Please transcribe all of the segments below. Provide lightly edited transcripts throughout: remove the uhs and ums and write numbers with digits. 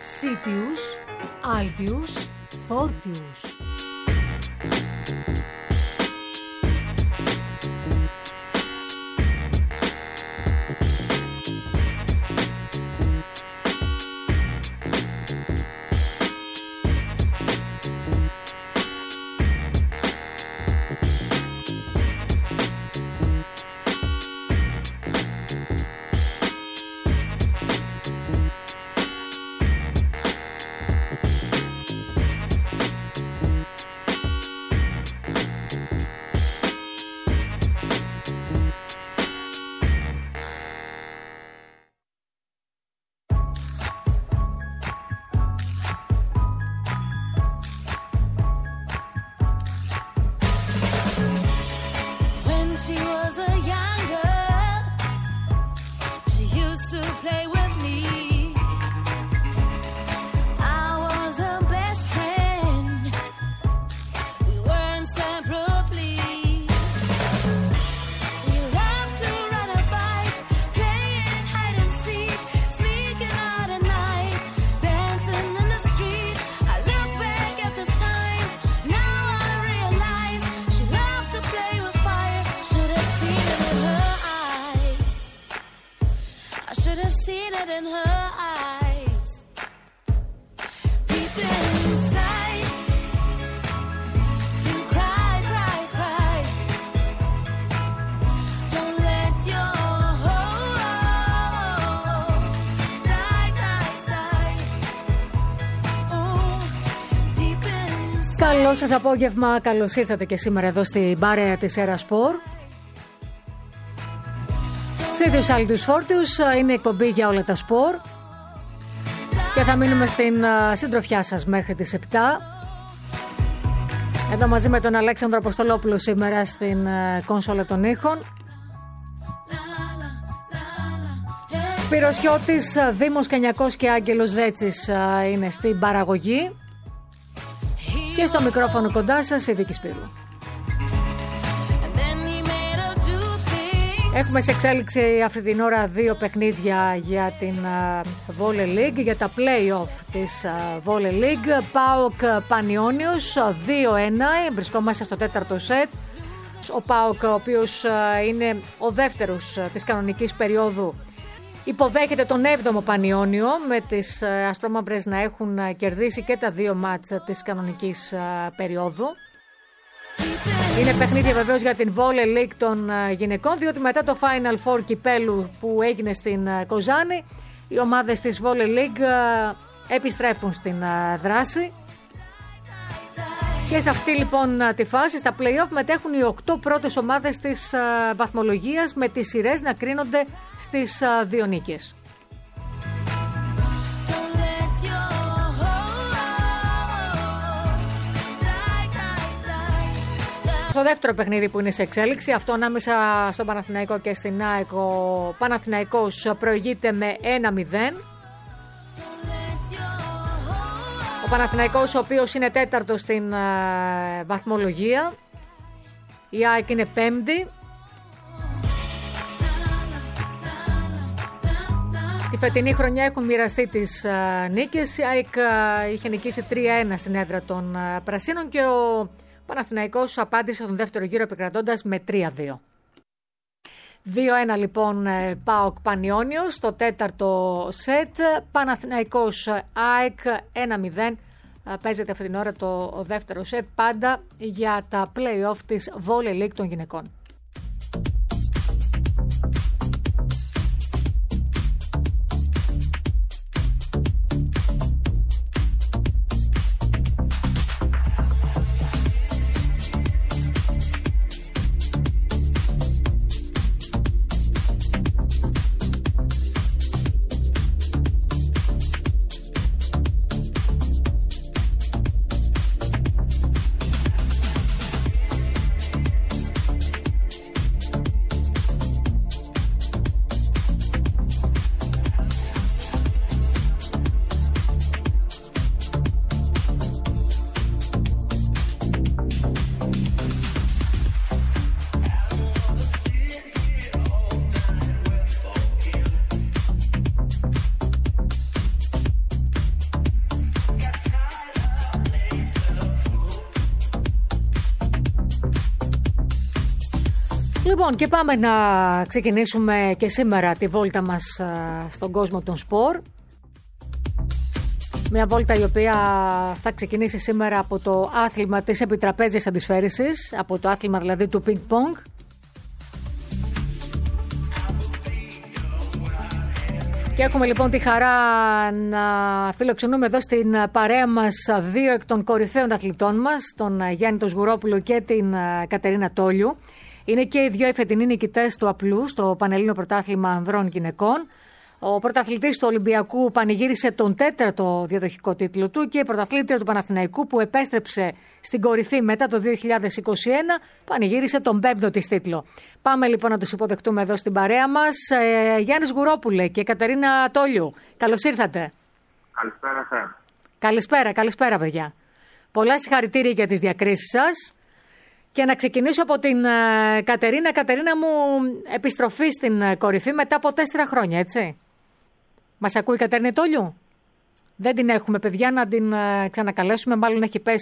Sitius, Altius, Fortius. She was a young girl. She used to play with me. I was her best friend. We were inseparably. We loved to ride our bikes, playing hide and seek, sneaking out at night, dancing in the street. I look back at the time. Now I realize she loved to play with fire. Should have seen it in her eyes. I should have seen it in her eyes. Deep inside, you cry, cry, cry. Don't let your hopes die, die, die. Oh, deep inside. Καλό σας απόγευμα, καλώς ήρθατε και σήμερα εδώ στην παρέα της Έρα Σπορ. Σίτιους, Altius, Fortius είναι εκπομπή για όλα τα σπορ και θα μείνουμε στην συντροφιά σας μέχρι τις 7. Εδώ μαζί με τον Αλέξανδρο Αποστολόπουλο σήμερα στην κόνσολα των ήχων. Σπύρος Χιώτης, Δήμος Κενιακός και Άγγελος Δέτσης είναι στην παραγωγή. Και στο μικρόφωνο κοντά σας η Βίκη Σπύρου. Έχουμε σε εξέλιξη αυτή την ώρα 2 παιχνίδια για την Volley League, για τα play-off της Volley League. ΠΑΟΚ Πανιώνιος 2-1, βρισκόμαστε στο 4ο σετ. Ο ΠΑΟΚ, ο οποίος είναι ο δεύτερος της κανονικής περίοδου, υποδέχεται τον 7ο Πανιώνιο, με τις ασπρόμαυρες να έχουν κερδίσει και τα 2 μάτς της κανονικής περίοδου. Είναι παιχνίδια βεβαίως για την Volley League των γυναικών, διότι μετά το Final Four κυπέλου που έγινε στην Κοζάνη, οι ομάδες της Volley League επιστρέφουν στην δράση. Και σε αυτή λοιπόν τη φάση, στα play-off, μετέχουν οι 8 πρώτες ομάδες της βαθμολογίας, με τις σειρές να κρίνονται στις 2 νίκες. Στο δεύτερο παιχνίδι που είναι σε εξέλιξη, αυτό ανάμεσα στον Παναθηναϊκό και στην ΑΕΚ, ο Παναθηναϊκός προηγείται με 1-0. Ο Παναθηναϊκός, ο οποίος είναι 4ος στην βαθμολογία. Η ΑΕΚ είναι 5η. Τη φετινή χρονιά έχουν μοιραστεί τις νίκες. Η ΑΕΚ είχε νικήσει 3-1 στην έδρα των Πρασίνων και ο Παναθηναϊκός απάντησε στον δεύτερο γύρο επικρατώντας με 3-2. 2-1 λοιπόν ΠΑΟΚ Πανιώνιος στο 4ο σετ. Παναθηναϊκός ΑΕΚ 1-0. Παίζεται αυτή την ώρα το δεύτερο σετ, πάντα για τα play-off της Volley League των γυναικών. Λοιπόν, και πάμε να ξεκινήσουμε και σήμερα τη βόλτα μας στον κόσμο των σπορ. Μια βόλτα η οποία θα ξεκινήσει σήμερα από το άθλημα της επιτραπέζιας αντισφαίρησης, από το άθλημα δηλαδή του πινκ πονγκ. Και έχουμε λοιπόν τη χαρά να φιλοξενούμε εδώ στην παρέα μας δύο εκ των κορυφαίων αθλητών μας, τον Γιάννη τον Σγουρόπουλο και την Κατερίνα Τόλιου. Είναι και οι δύο οι φετινοί νικητές του απλού στο Πανελλήνιο Πρωτάθλημα Ανδρών Γυναικών. Ο πρωταθλητής του Ολυμπιακού πανηγύρισε τον 4ο διαδοχικό τίτλο του και η πρωταθλήτρια του Παναθηναϊκού που επέστρεψε στην κορυφή μετά το 2021 πανηγύρισε τον 5ο της τίτλο. Πάμε λοιπόν να τους υποδεχτούμε εδώ στην παρέα μας. Γιάννη Σγουρόπουλε και Κατερίνα Τόλιου, καλώς ήρθατε. Καλησπέρα σας. Καλησπέρα παιδιά. Πολλά συγχαρητήρια για τις διακρίσεις σας. Και να ξεκινήσω από την Κατερίνα. Κατερίνα μου, επιστροφή στην κορυφή μετά από 4 χρόνια, έτσι. Μας ακούει η Κατερίνα Τόλιου? Δεν την έχουμε, παιδιά, να την ξανακαλέσουμε. Μάλλον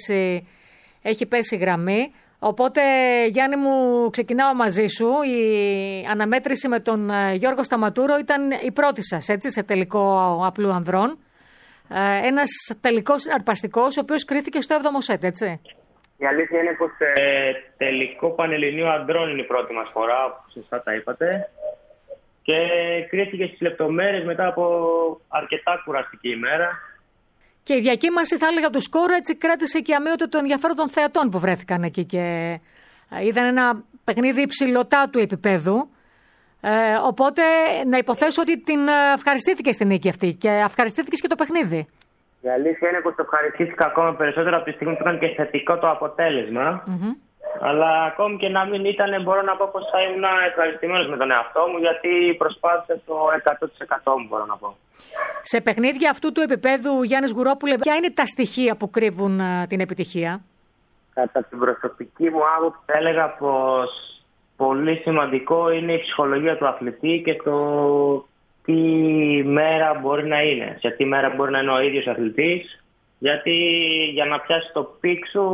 έχει πέσει γραμμή. Οπότε, Γιάννη μου, ξεκινάω μαζί σου. Η αναμέτρηση με τον Γιώργο Σταματούρο ήταν η πρώτη σας, έτσι, σε τελικό απλού ανδρών. Ένας τελικός αρπαστικός, ο οποίος κρίθηκε στο 7ο σετ, έτσι. Η αλήθεια είναι πως τελικό Πανελληνίου Ανδρών είναι η πρώτη μας φορά, όπως σωστά τα είπατε. Και κρίθηκε στις λεπτομέρειες μετά από αρκετά κουραστική ημέρα. Και η διακύμανση, θα έλεγα, του σκόρου έτσι κράτησε και αμύωτο το ενδιαφέρον των θεατών που βρέθηκαν εκεί και είδαν ένα παιχνίδι υψηλωτά του επίπεδου. Οπότε να υποθέσω ότι την ευχαριστήθηκε στην νίκη αυτή και ευχαριστήθηκε και το παιχνίδι. Η αλήθεια είναι πως το ευχαριστήθηκα ακόμα περισσότερο από τη στιγμή που ήταν και θετικό το αποτέλεσμα. Αλλά ακόμη και να μην ήταν, μπορώ να πω πως θα ήμουν ευχαριστημένος με τον εαυτό μου, γιατί προσπάθησα το 100% μου, μπορώ να πω. Σε παιχνίδια αυτού του επίπεδου, Γιάννη Σγουρόπουλε, ποια είναι τα στοιχεία που κρύβουν την επιτυχία? Κατά την προσωπική μου άποψη, θα έλεγα πως πολύ σημαντικό είναι η ψυχολογία του αθλητή και το τι μέρα μπορεί να είναι. Σε τι μέρα μπορεί να είναι ο ίδιος αθλητής. Γιατί για να πιάσει το πικ σου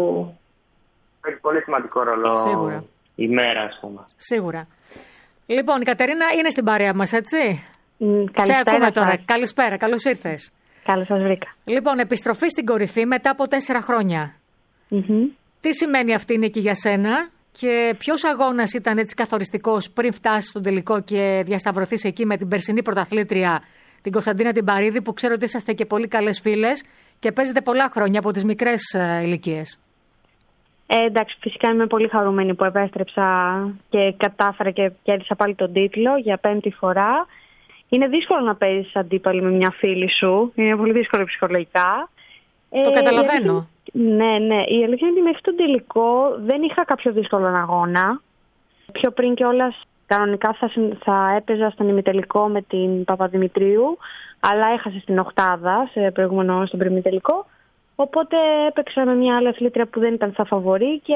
έχει πολύ σημαντικό ρόλο. Σίγουρα. Η μέρα, ας πούμε. Σίγουρα. Λοιπόν, η Κατερίνα είναι στην παρέα μας, έτσι. Καλησπέρα. Σε ακούμε τώρα. Καλησπέρα, καλώς ήρθες. Καλώς σας βρήκα. Λοιπόν, επιστροφή στην κορυφή μετά από 4 χρόνια. Τι σημαίνει αυτή η νίκη για σένα και ποιος αγώνας ήταν έτσι καθοριστικός πριν φτάσεις στον τελικό και διασταυρωθείς εκεί με την περσινή πρωταθλήτρια, την Κωνσταντίνα την Παρίδη, που ξέρω ότι είσαστε και πολύ καλές φίλες και παίζετε πολλά χρόνια από τις μικρές ηλικίες? Εντάξει, φυσικά είμαι πολύ χαρούμενη που επέστρεψα και κατάφερα και κέρδισα πάλι τον τίτλο για 5η φορά. Είναι δύσκολο να παίζεις αντίπαλη με μια φίλη σου. Είναι πολύ δύσκολο ψυχολογικά. Το καταλαβαίνω. Ναι. Η αλήθεια είναι ότι μέχρι τον τελικό δεν είχα κάποιο δύσκολο αγώνα. Πιο πριν κιόλας κανονικά θα έπαιζα στον ημιτελικό με την Παπαδημητρίου, αλλά έχασε στην οκτάδα στον προημιτελικό. Οπότε έπαιξα με μια άλλη αθλήτρια που δεν ήταν στα φαβορί και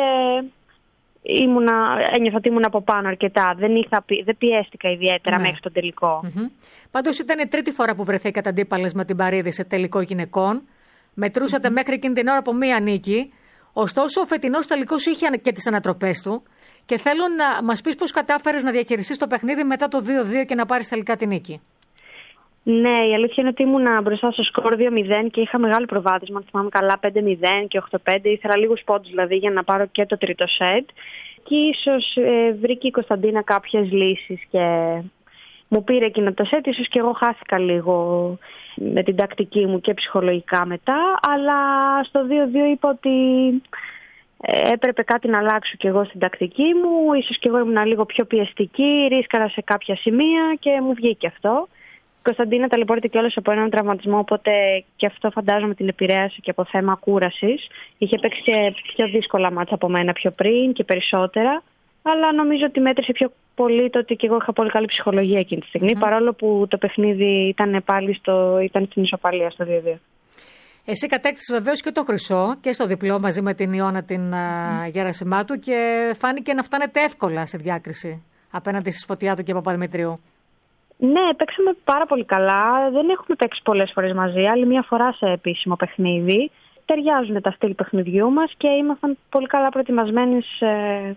ένιωθα ότι ήμουν από πάνω αρκετά. Δεν πιέστηκα ιδιαίτερα μέχρι τον τελικό. Πάντως ήταν η τρίτη φορά που βρεθήκατε αντίπαλες με την Παρίδη σε τελικό γυναικών. Μετρούσατε μέχρι εκείνη την ώρα από μία νίκη. Ωστόσο, ο φετινός τελικός είχε και τις ανατροπές του. Και θέλω να μας πεις πώς κατάφερες να διαχειριστείς το παιχνίδι μετά το 2-2 και να πάρεις τελικά τη νίκη. Ναι, η αλήθεια είναι ότι ήμουν μπροστά στο σκορ 2-0 και είχα μεγάλο προβάδισμα. Θυμάμαι καλά 5-0 και 8-5. Ήθελα λίγους πόντους δηλαδή για να πάρω και το τρίτο σετ. Και ίσως βρήκε η Κωνσταντίνα κάποιες λύσεις και μου πήρε εκείνο το σετ. Ίσως και εγώ χάθηκα λίγο με την τακτική μου και ψυχολογικά μετά. Αλλά στο 2-2 είπα ότι έπρεπε κάτι να αλλάξω κι εγώ στην τακτική μου. Ίσως κι εγώ ήμουν λίγο πιο πιεστική, ρίσκαρα σε κάποια σημεία και μου βγήκε αυτό. Η Κωνσταντίνα ταλαιπωρείται κιόλας από έναν τραυματισμό, οπότε και αυτό φαντάζομαι την επηρέασε και από θέμα κούρασης. Είχε παίξει και πιο δύσκολα μάτσα από μένα πιο πριν και περισσότερα. Αλλά νομίζω ότι μέτρησε πιο πολύ το ότι και εγώ είχα πολύ καλή ψυχολογία εκείνη τη στιγμή, παρόλο που το παιχνίδι ήταν πάλι ήταν στην ισοπαλία στο 2-2. Εσύ κατέκτησες βεβαίως και το χρυσό και στο διπλό μαζί με την Ιώνα την Γερασιμάτου και φάνηκε να φτάνετε εύκολα στη διάκριση απέναντι στη Φωτιάδου και Παπαδημητρίου. Ναι, παίξαμε πάρα πολύ καλά. Δεν έχουμε παίξει πολλές φορές μαζί, άλλη μια φορά σε επίσημο παιχνίδι. Ταιριάζουν τα στυλ παιχνιδιού μας και ήμασταν πολύ καλά προετοιμασμένοι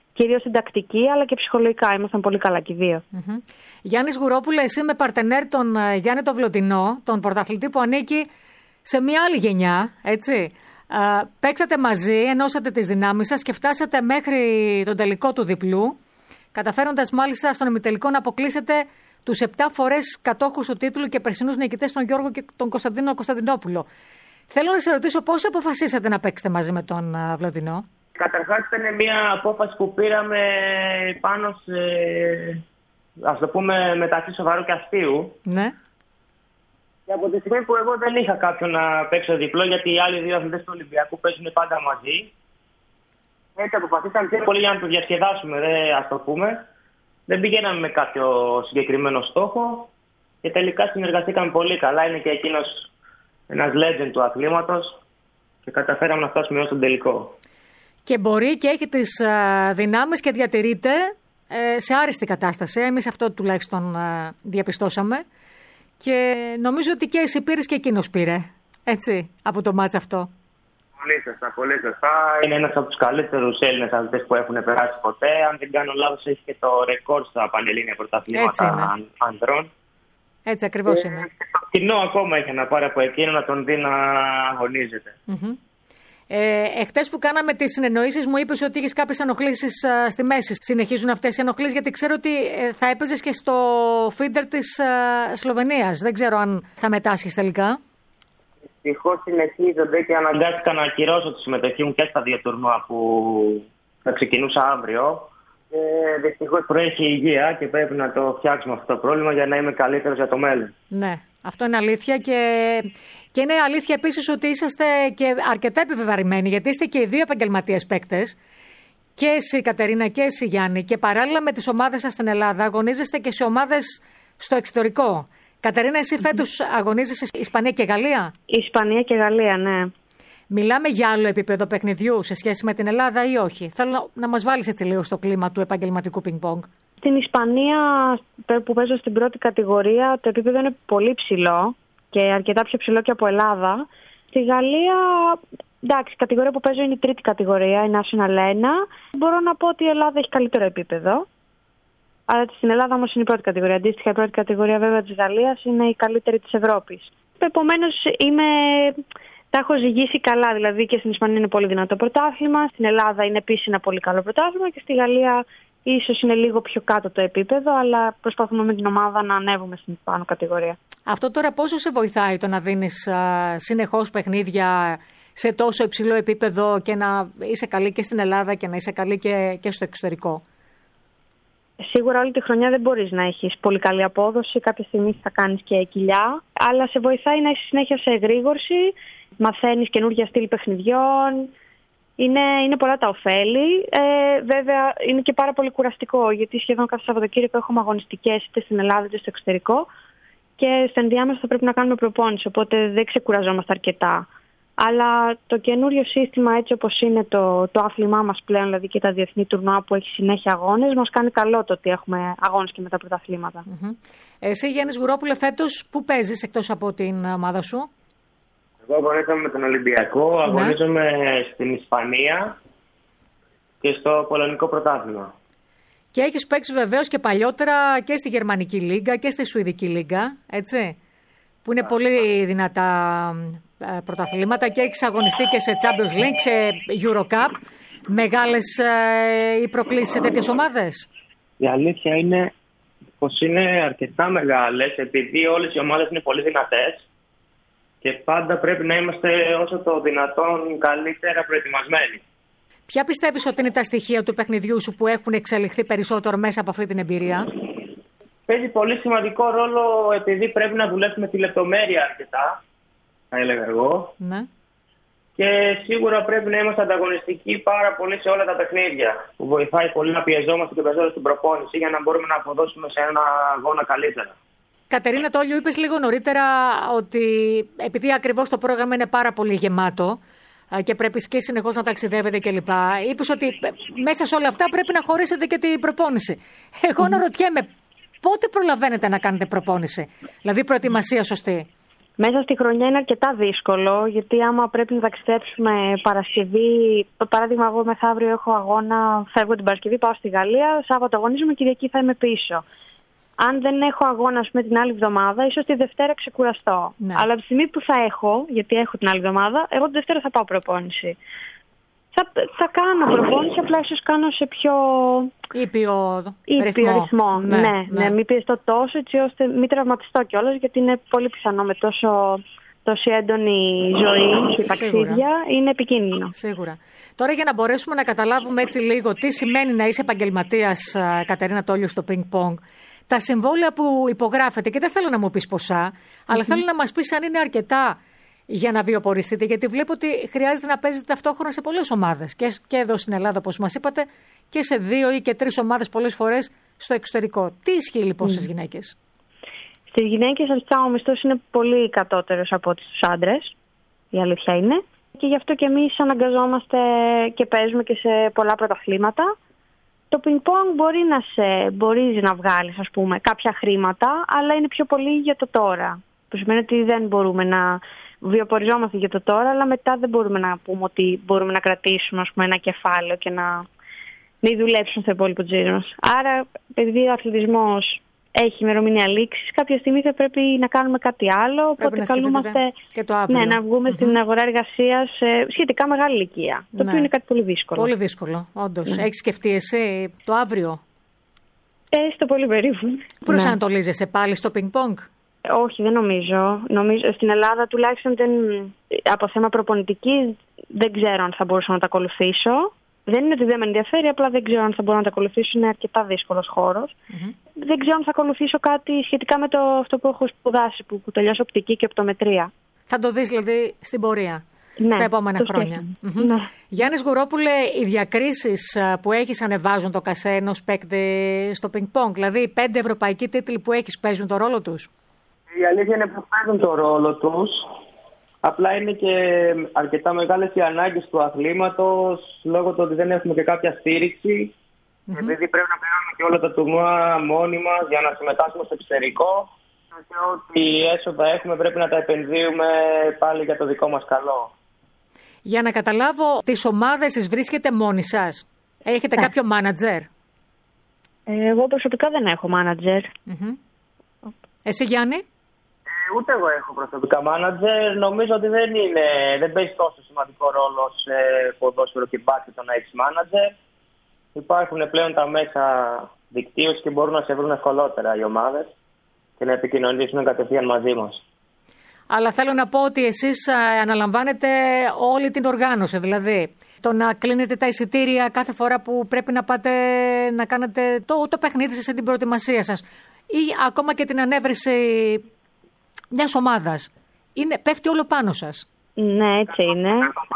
κυρίως στην τακτική, αλλά και ψυχολογικά. Ήμασταν πολύ καλά και οι δύο. Γιάννης Γουρόπουλε, εσύ με παρτενέρ τον Γιάννη τον Βλωτεινό, τον πρωταθλητή που ανήκει σε μια άλλη γενιά, έτσι. Παίξατε μαζί, ενώσατε τις δυνάμεις σας και φτάσατε μέχρι τον τελικό του διπλού, καταφέροντας μάλιστα στον ημιτελικό να αποκλείσετε τους 7 φορές κατόχους του τίτλου και περσινούς νικητές, τον Γιώργο και τον Κωνσταντίνο Κωνσταντινόπουλο. Θέλω να σε ρωτήσω πώς αποφασίσατε να παίξετε μαζί με τον Βλωτεινό. Καταρχάς ήταν μια απόφαση που πήραμε πάνω σε, ας το πούμε, μεταξύ σοβαρού και αστείου. Ναι. Και από τη στιγμή που εγώ δεν είχα κάποιον να παίξω διπλό, γιατί οι άλλοι δύο αθλητές του Ολυμπιακού παίζουν πάντα μαζί, έτσι αποφασίσαμε πιο πολύ για να το διασκεδάσουμε, ας το πούμε. Δεν πηγαίναμε με κάποιο συγκεκριμένο στόχο και τελικά συνεργαστήκαμε πολύ καλά. Είναι και εκείνος ένας legend του αθλήματος και καταφέραμε να φτάσουμε ως τον τελικό. Και μπορεί και έχει τις δυνάμεις και διατηρείται σε άριστη κατάσταση. Εμείς αυτό τουλάχιστον διαπιστώσαμε. Και νομίζω ότι και εσύ πήρες και εκείνος πήρε, έτσι, από το μάτς αυτό. Πολύ σωστά, πολύ σωστά. Είναι ένας από τους καλύτερους Έλληνες αθλητές που έχουν περάσει ποτέ. Αν δεν κάνω λάθος, έχει και το ρεκόρ στα πανελλήνια πρωταθλήματα ανδρών. Έτσι ακριβώς είναι. Και το κοινό ακόμα έχει να πάρει από εκείνο να τον δει να αγωνίζεται. Εχθές που κάναμε τις συνεννοήσεις μου είπες ότι είχες κάποιες ενοχλήσεις στη μέση. Συνεχίζουν αυτές οι ενοχλήσεις, γιατί ξέρω ότι θα έπαιζες και στο φίντερ της Σλοβενίας. Δεν ξέρω αν θα μετάσχεις τελικά. Δυστυχώς συνεχίζονται και αναγκάστηκα να ακυρώσω τη συμμετοχή μου και στα δύο τουρνουά που θα ξεκινούσα αύριο. Δυστυχώς προέχει η υγεία και πρέπει να το φτιάξουμε αυτό το πρόβλημα για να είμαι καλύτερος για το μέλλον. Ναι, αυτό είναι αλήθεια και είναι αλήθεια επίσης ότι είσαστε και αρκετά επιβεβαρημένοι, γιατί είστε και οι δύο επαγγελματίες παίκτες, και εσύ Κατερίνα και εσύ Γιάννη, και παράλληλα με τις ομάδες σας στην Ελλάδα αγωνίζεστε και σε ομάδες στο εξωτερικό. Κατερίνα, εσύ φέτος αγωνίζεσαι Ισπανία και Γαλλία. Ισπανία και Γαλλία, ναι. Μιλάμε για άλλο επίπεδο παιχνιδιού σε σχέση με την Ελλάδα ή όχι? Θέλω να μας βάλεις έτσι λίγο στο κλίμα του επαγγελματικού πινκ-πονγκ. Στην Ισπανία που παίζω στην πρώτη κατηγορία το επίπεδο είναι πολύ ψηλό και αρκετά πιο ψηλό και από Ελλάδα. Στη Γαλλία, εντάξει, η κατηγορία που παίζω είναι η τρίτη κατηγορία, η National 1. Μπορώ να πω ότι η Ελλάδα έχει καλύτερο επίπεδο. Αλλά στην Ελλάδα όμως είναι η πρώτη κατηγορία. Αντίστοιχα, η πρώτη κατηγορία βέβαια της Γαλλίας είναι η καλύτερη της Ευρώπης. Επομένως, τα έχω ζυγίσει καλά. Δηλαδή και στην Ισπανία είναι πολύ δυνατό πρωτάθλημα. Στην Ελλάδα είναι επίσης ένα πολύ καλό πρωτάθλημα και στη Γαλλία ίσως είναι λίγο πιο κάτω το επίπεδο, αλλά προσπαθούμε με την ομάδα να ανέβουμε στην πάνω κατηγορία. Αυτό τώρα πόσο σε βοηθάει το να δίνεις συνεχώς παιχνίδια σε τόσο υψηλό επίπεδο και να είσαι καλή και στην Ελλάδα και να είσαι καλή και στο εξωτερικό? Σίγουρα όλη τη χρονιά δεν μπορείς να έχεις πολύ καλή απόδοση. Κάποια στιγμή θα κάνεις και κοιλιά, αλλά σε βοηθάει να είσαι συνέχεια σε εγρήγορση, μαθαίνεις καινούργια στυλ παιχνιδιών. Είναι πολλά τα ωφέλη. Βέβαια, είναι και πάρα πολύ κουραστικό, γιατί σχεδόν κάθε Σαββατοκύριακο έχουμε αγωνιστικές είτε στην Ελλάδα είτε στο εξωτερικό και στο ενδιάμεσο θα πρέπει να κάνουμε προπόνηση, οπότε δεν ξεκουραζόμαστε αρκετά. Αλλά το καινούριο σύστημα, έτσι όπως είναι το άθλημά μας πλέον, δηλαδή και τα διεθνή τουρνουά που έχει συνέχεια αγώνες, μας κάνει καλό το ότι έχουμε αγώνες και με τα πρωταθλήματα. Εσύ, Γιάννης Γουρόπουλε, φέτος πού παίζεις εκτός από την ομάδα σου? Εγώ αγωνίζομαι με τον Ολυμπιακό, αγωνίζομαι στην Ισπανία και στο Πολωνικό πρωτάθλημα. Και έχεις παίξει βεβαίως και παλιότερα και στη Γερμανική Λίγκα και στη Σουηδική Λίγκα, έτσι, που είναι πολύ δυνατά πρωταθλήματα, και έχεις αγωνιστεί και σε Champions League, σε Eurocup. Μεγάλες οι προκλήσεις σε τέτοιες ομάδες? Η αλήθεια είναι πως είναι αρκετά μεγάλες, επειδή όλες οι ομάδες είναι πολύ δυνατές και πάντα πρέπει να είμαστε όσο το δυνατόν καλύτερα προετοιμασμένοι. Ποια πιστεύεις ότι είναι τα στοιχεία του παιχνιδιού σου που έχουν εξελιχθεί περισσότερο μέσα από αυτή την εμπειρία? Παίζει πολύ σημαντικό ρόλο, επειδή πρέπει να δουλέψουμε τη λεπτομέρεια αρκετά, θα έλεγα εγώ. Ναι. Και σίγουρα πρέπει να είμαστε ανταγωνιστικοί πάρα πολύ σε όλα τα παιχνίδια, που βοηθάει πολύ να πιεζόμαστε και περισσότερο στην προπόνηση για να μπορούμε να αποδώσουμε σε ένα αγώνα καλύτερα. Κατερίνα Τόλιου, είπες λίγο νωρίτερα ότι επειδή ακριβώς το πρόγραμμα είναι πάρα πολύ γεμάτο και πρέπει και συνεχώς να ταξιδεύετε κλπ. Είπες ότι μέσα σε όλα αυτά πρέπει να χωρίσετε και την προπόνηση. Εγώ να ρωτιέμαι, πότε προλαβαίνετε να κάνετε προπόνηση, δηλαδή προετοιμασία σωστή? Μέσα στη χρονιά είναι αρκετά δύσκολο, γιατί άμα πρέπει να ταξιδέψουμε Παρασκευή, παράδειγμα, εγώ μεθαύριο έχω αγώνα, φεύγω την Παρασκευή, πάω στη Γαλλία, Σάββατο αγωνίζομαι, Κυριακή θα είμαι πίσω. Αν δεν έχω αγώνα, την άλλη εβδομάδα, ίσως τη Δευτέρα ξεκουραστώ. Ναι. Αλλά από τη στιγμή που θα έχω, γιατί έχω την άλλη εβδομάδα, εγώ τη Δευτέρα θα πάω προπόνηση. Θα κάνω προπόνηση, απλά ίσως κάνω σε πιο ήπιο ρυθμό. Ναι, μην πιεστώ τόσο, έτσι ώστε μην τραυματιστώ κιόλας, γιατί είναι πολύ πιθανό με τόση έντονη ζωή και ταξίδια, είναι επικίνδυνο. Σίγουρα. Τώρα, για να μπορέσουμε να καταλάβουμε έτσι λίγο τι σημαίνει να είσαι επαγγελματίας, Κατερίνα Τόλιου, στο πινκ-πονγκ, τα συμβόλαια που υπογράφετε, και δεν θέλω να μου πεις ποσά, αλλά θέλω να μας πεις αν είναι αρκετά για να βιοποριστείτε, γιατί βλέπω ότι χρειάζεται να παίζετε ταυτόχρονα σε πολλές ομάδες. Και εδώ στην Ελλάδα, όπως μας είπατε, και σε 2 ή και 3 ομάδες πολλές φορές στο εξωτερικό. Τι ισχύει λοιπόν στις γυναίκες? Στις γυναίκες αρχικά ο μισθός είναι πολύ κατώτερος από ό,τι στους άντρες. Η αλήθεια είναι. Και γι' αυτό και εμείς αναγκαζόμαστε και παίζουμε και σε πολλά πρωταθλήματα. Το πινκ-πονγκ μπορεί να βγάλεις, ας πούμε, κάποια χρήματα, αλλά είναι πιο πολύ για το τώρα. Που σημαίνει ότι δεν μπορούμε να βιοποριζόμαστε για το τώρα, αλλά μετά δεν μπορούμε να πούμε ότι μπορούμε να κρατήσουμε, ας πούμε, ένα κεφάλαιο και να μην δουλέψουν στο υπόλοιπο τζίρο μας. Άρα, επειδή ο αθλητισμός έχει ημερομηνία λήξης, κάποια στιγμή θα πρέπει να κάνουμε κάτι άλλο. Οπότε καλούμαστε να βγούμε στην αγορά εργασίας σε σχετικά μεγάλη ηλικία. Το οποίο είναι κάτι πολύ δύσκολο. Πολύ δύσκολο, όντως. Έχεις σκεφτεί εσύ το αύριο? Στο πολύ περίπου. Προσανατολίζεσαι πάλι στο πινκ-πονγκ? Όχι, δεν νομίζω. Στην Ελλάδα τουλάχιστον από θέμα προπονητική δεν ξέρω αν θα μπορούσα να τα ακολουθήσω. Δεν είναι ότι δεν με ενδιαφέρει, απλά δεν ξέρω αν θα μπορώ να τα ακολουθήσω. Είναι αρκετά δύσκολος χώρος. Δεν ξέρω αν θα ακολουθήσω κάτι σχετικά με αυτό που έχω σπουδάσει, που τελειώσω οπτική και οπτομετρία. Θα το δεις δηλαδή στην πορεία, στα επόμενα χρόνια. Ναι. Γιάννης Γουρόπουλε, οι διακρίσεις που έχεις ανεβάζουν το κασέ ενός παίκτη στο πινκ-πονγκ? Δηλαδή, 5 ευρωπαϊκοί τίτλοι που έχεις παίζουν το ρόλο τους? Η αλήθεια είναι που παίζουν το ρόλο τους. Απλά είναι και αρκετά μεγάλες οι ανάγκες του αθλήματος, λόγω του ότι δεν έχουμε και κάποια στήριξη. Επειδή πρέπει να πληρώνουμε και όλα τα τουρνουά μόνοι μας για να συμμετάσχουμε στο εξωτερικό. Και ό,τι έσοδα έχουμε πρέπει να τα επενδύουμε πάλι για το δικό μας καλό. Για να καταλάβω, τις ομάδες τις βρίσκετε μόνοι σας? Έχετε κάποιο μάνατζερ? Εγώ προσωπικά δεν έχω μάνατζερ. Εσύ, Γιάννη? Ούτε εγώ έχω προσωπικά μάνατζερ. Νομίζω ότι δεν παίζει τόσο σημαντικό ρόλο σε ποδόσφαιρο και μπάσκετ το να έχει μάνατζερ. Υπάρχουν πλέον τα μέσα δικτύωση και μπορούν να σε βρουν ευκολότερα οι ομάδες και να επικοινωνήσουν κατευθείαν μαζί μας. Αλλά θέλω να πω ότι εσείς αναλαμβάνετε όλη την οργάνωση, δηλαδή το να κλείνετε τα εισιτήρια κάθε φορά που πρέπει να πάτε να κάνετε το παιχνίδι σας, την προετοιμασία σας, ή ακόμα και την ανέβρεση μιας ομάδας. Πέφτει όλο πάνω σας. Ναι, έτσι είναι.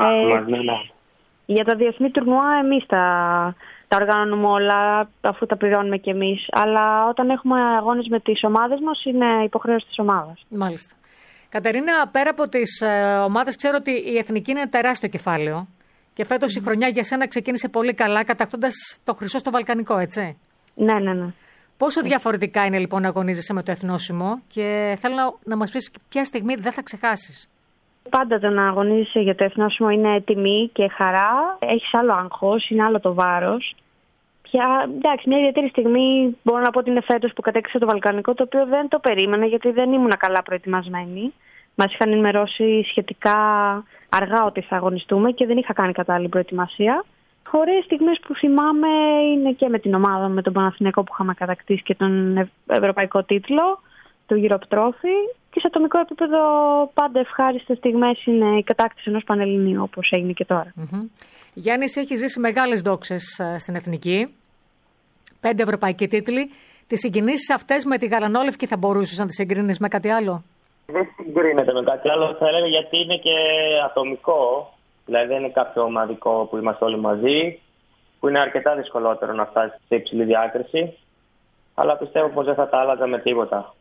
Για τα διεθνή τουρνουά εμείς τα οργανώνουμε όλα, αφού τα πληρώνουμε κι εμείς. Αλλά όταν έχουμε αγώνες με τις ομάδες μας, είναι υποχρέωση της ομάδας. Μάλιστα. Κατερίνα, πέρα από τις ομάδες, ξέρω ότι η εθνική είναι τεράστιο κεφάλαιο. Και φέτος η χρονιά για σένα ξεκίνησε πολύ καλά, κατακτώντας το χρυσό στο βαλκανικό, έτσι? Ναι. Πόσο διαφορετικά είναι λοιπόν να αγωνίζεσαι με το εθνόσημο, και θέλω να μας πεις ποια στιγμή δεν θα ξεχάσεις? Πάντα το να αγωνίζεσαι για το εθνόσημο είναι τιμή και χαρά. Έχεις άλλο άγχος, είναι άλλο το βάρος. Εντάξει, μια ιδιαίτερη στιγμή μπορώ να πω ότι είναι φέτος που κατέκτησα το βαλκανικό, το οποίο δεν το περίμενα, γιατί δεν ήμουν καλά προετοιμασμένη. Μας είχαν ενημερώσει σχετικά αργά ότι θα αγωνιστούμε και δεν είχα κάνει κατάλληλη προετοιμασία. Ωραίες στιγμές που θυμάμαι είναι και με την ομάδα, με τον Παναθηναϊκό που είχαμε κατακτήσει και τον ευρωπαϊκό τίτλο, το Europe Trophy. Και σε ατομικό επίπεδο πάντα ευχάριστες στιγμές είναι η κατάκτηση ενός πανελληνίου, όπως έγινε και τώρα. Γιάννη, έχει ζήσει μεγάλες δόξες στην εθνική. 5 ευρωπαϊκοί τίτλοι. Τις συγκινήσεις αυτές με τη γαλανόλευκη θα μπορούσες να τις συγκρίνεις με κάτι άλλο? Δεν συγκρίνεται με κάτι άλλο, θα έλεγα, γιατί είναι και ατομικό. Δηλαδή δεν είναι κάποιο ομαδικό που είμαστε όλοι μαζί, που είναι αρκετά δυσκολότερο να φτάσει σε υψηλή διάκριση. Αλλά πιστεύω πως δεν θα τα άλλαζα με τίποτα.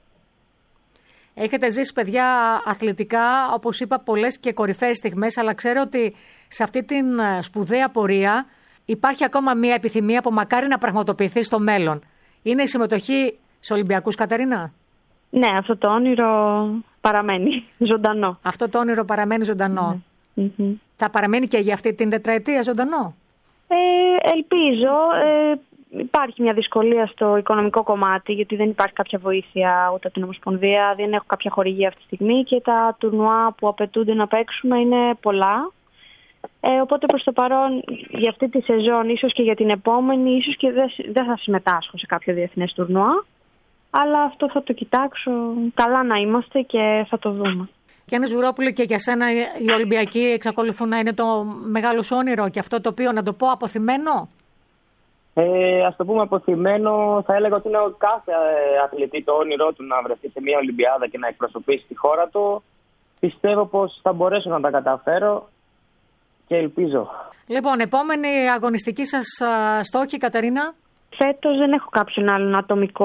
Έχετε ζήσει, παιδιά, αθλητικά, όπως είπα, πολλές και κορυφαίες στιγμές, αλλά ξέρω ότι σε αυτή την σπουδαία πορεία υπάρχει ακόμα μία επιθυμία που μακάρι να πραγματοποιηθεί στο μέλλον. Είναι η συμμετοχή σε Ολυμπιακούς, Κατερίνα? Ναι, αυτό το όνειρο παραμένει ζωντανό. Αυτό το όνειρο παραμένει ζωντανό. Θα παραμένει και για αυτή την τετραετία ζωντανό? Ελπίζω. Υπάρχει μια δυσκολία στο οικονομικό κομμάτι, γιατί δεν υπάρχει κάποια βοήθεια ούτε από την Ομοσπονδία, δεν έχω κάποια χορηγία αυτή τη στιγμή και τα τουρνουά που απαιτούνται να παίξουμε είναι πολλά. Οπότε προς το παρόν για αυτή τη σεζόν, ίσως και για την επόμενη, ίσως και δεν θα συμμετάσχω σε κάποιο διεθνές τουρνουά, αλλά αυτό θα το κοιτάξω. Καλά να είμαστε και θα το δούμε. Γιάννη Ζουρόπουλη, και για σένα οι Ολυμπιακοί εξακολουθούν να είναι το μεγάλο σου όνειρο και αυτό το οποίο, να το πω, αποθυμένο? Ας το πούμε αποθυμένο, θα έλεγα ότι είναι κάθε αθλητή το όνειρό του να βρεθεί σε μια Ολυμπιάδα και να εκπροσωπήσει τη χώρα του. Πιστεύω πως θα μπορέσω να τα καταφέρω και ελπίζω. Λοιπόν, επόμενη αγωνιστική σας στόχη, Κατερίνα? Φέτος δεν έχω κάποιον άλλον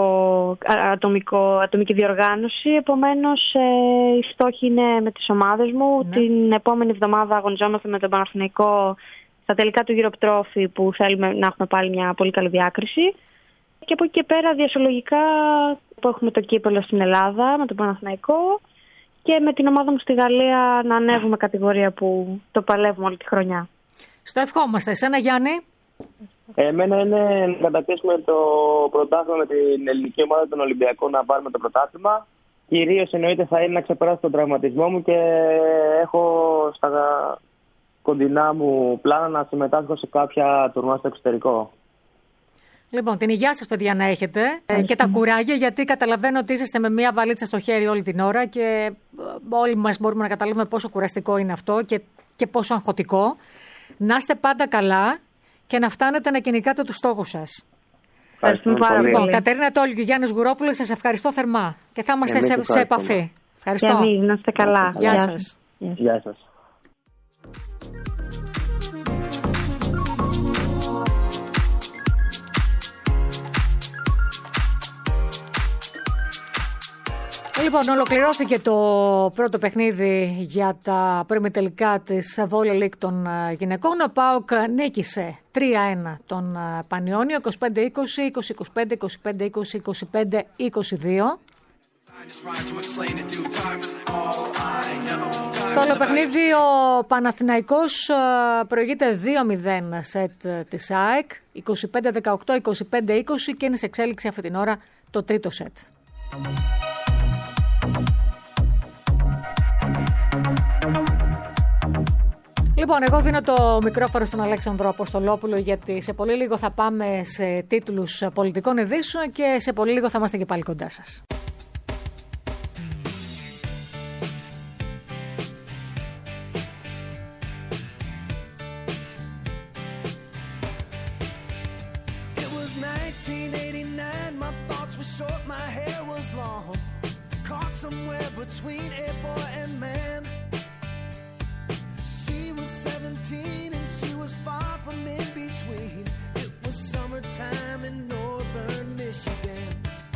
ατομική διοργάνωση, επομένως οι στόχοι είναι με τις ομάδες μου. Ναι. Την επόμενη εβδομάδα αγωνιζόμαστε με τον Παναθηναϊκό στα τελικά του Europe Trophy, που θέλουμε να έχουμε πάλι μια πολύ καλή διάκριση. Και από εκεί και πέρα διασολογικά που έχουμε το κύπελλο στην Ελλάδα με τον Παναθηναϊκό και με την ομάδα μου στη Γαλλία να ανέβουμε κατηγορία που το παλεύουμε όλη τη χρονιά. Στο ευχόμαστε. Εσένα, Γιάννη? Εμένα είναι να κατακτήσουμε το πρωτάθλημα με την ελληνική ομάδα των Ολυμπιακών, να πάρουμε το πρωτάθλημα. Κυρίως εννοείται θα είναι να ξεπεράσω τον τραυματισμό μου και έχω στα κοντινά μου πλάνα να συμμετάσχω σε κάποια τουρνουά στο εξωτερικό. Λοιπόν, την υγεία σας, παιδιά, να έχετε και τα κουράγια, γιατί καταλαβαίνω ότι είσαστε με μία βαλίτσα στο χέρι όλη την ώρα και όλοι μας μπορούμε να καταλάβουμε πόσο κουραστικό είναι αυτό και πόσο αγχωτικό. Να είστε πάντα καλά και να φτάνετε να κυνηγάτε τους στόχους σας. Ευχαριστούμε πάρα πολύ. Λοιπόν, Κατερίνα Τόλη και Γιάννης Γουρόπουλος, σας ευχαριστώ θερμά και θα είμαστε σε επαφή. Ευχαριστώ. Να είστε καλά. Γεια σας. Γεια σας. Λοιπόν, ολοκληρώθηκε το πρώτο παιχνίδι για τα προημιτελικά της Volley League των γυναικών. Ο ΠΑΟΚ νίκησε 3-1 τον Πανιόνιο, 25-20, 20-25, 25-20, 25-22. Στο άλλο παιχνίδι ο Παναθηναϊκός προηγείται 2-0 σετ της ΑΕΚ, 25-18, 25-20 και είναι σε εξέλιξη αυτή την ώρα το τρίτο σετ. Λοιπόν, εγώ δίνω το μικρόφωνο στον Αλέξανδρο Αποστολόπουλο, γιατί σε πολύ λίγο θα πάμε σε τίτλους πολιτικών ειδήσεων και σε πολύ λίγο θα είμαστε και πάλι κοντά σας. It was 1989, my thoughts were short, my hair was long, caught somewhere between a boy and man. She was 17 and she was far from in between. It was summertime in northern Michigan.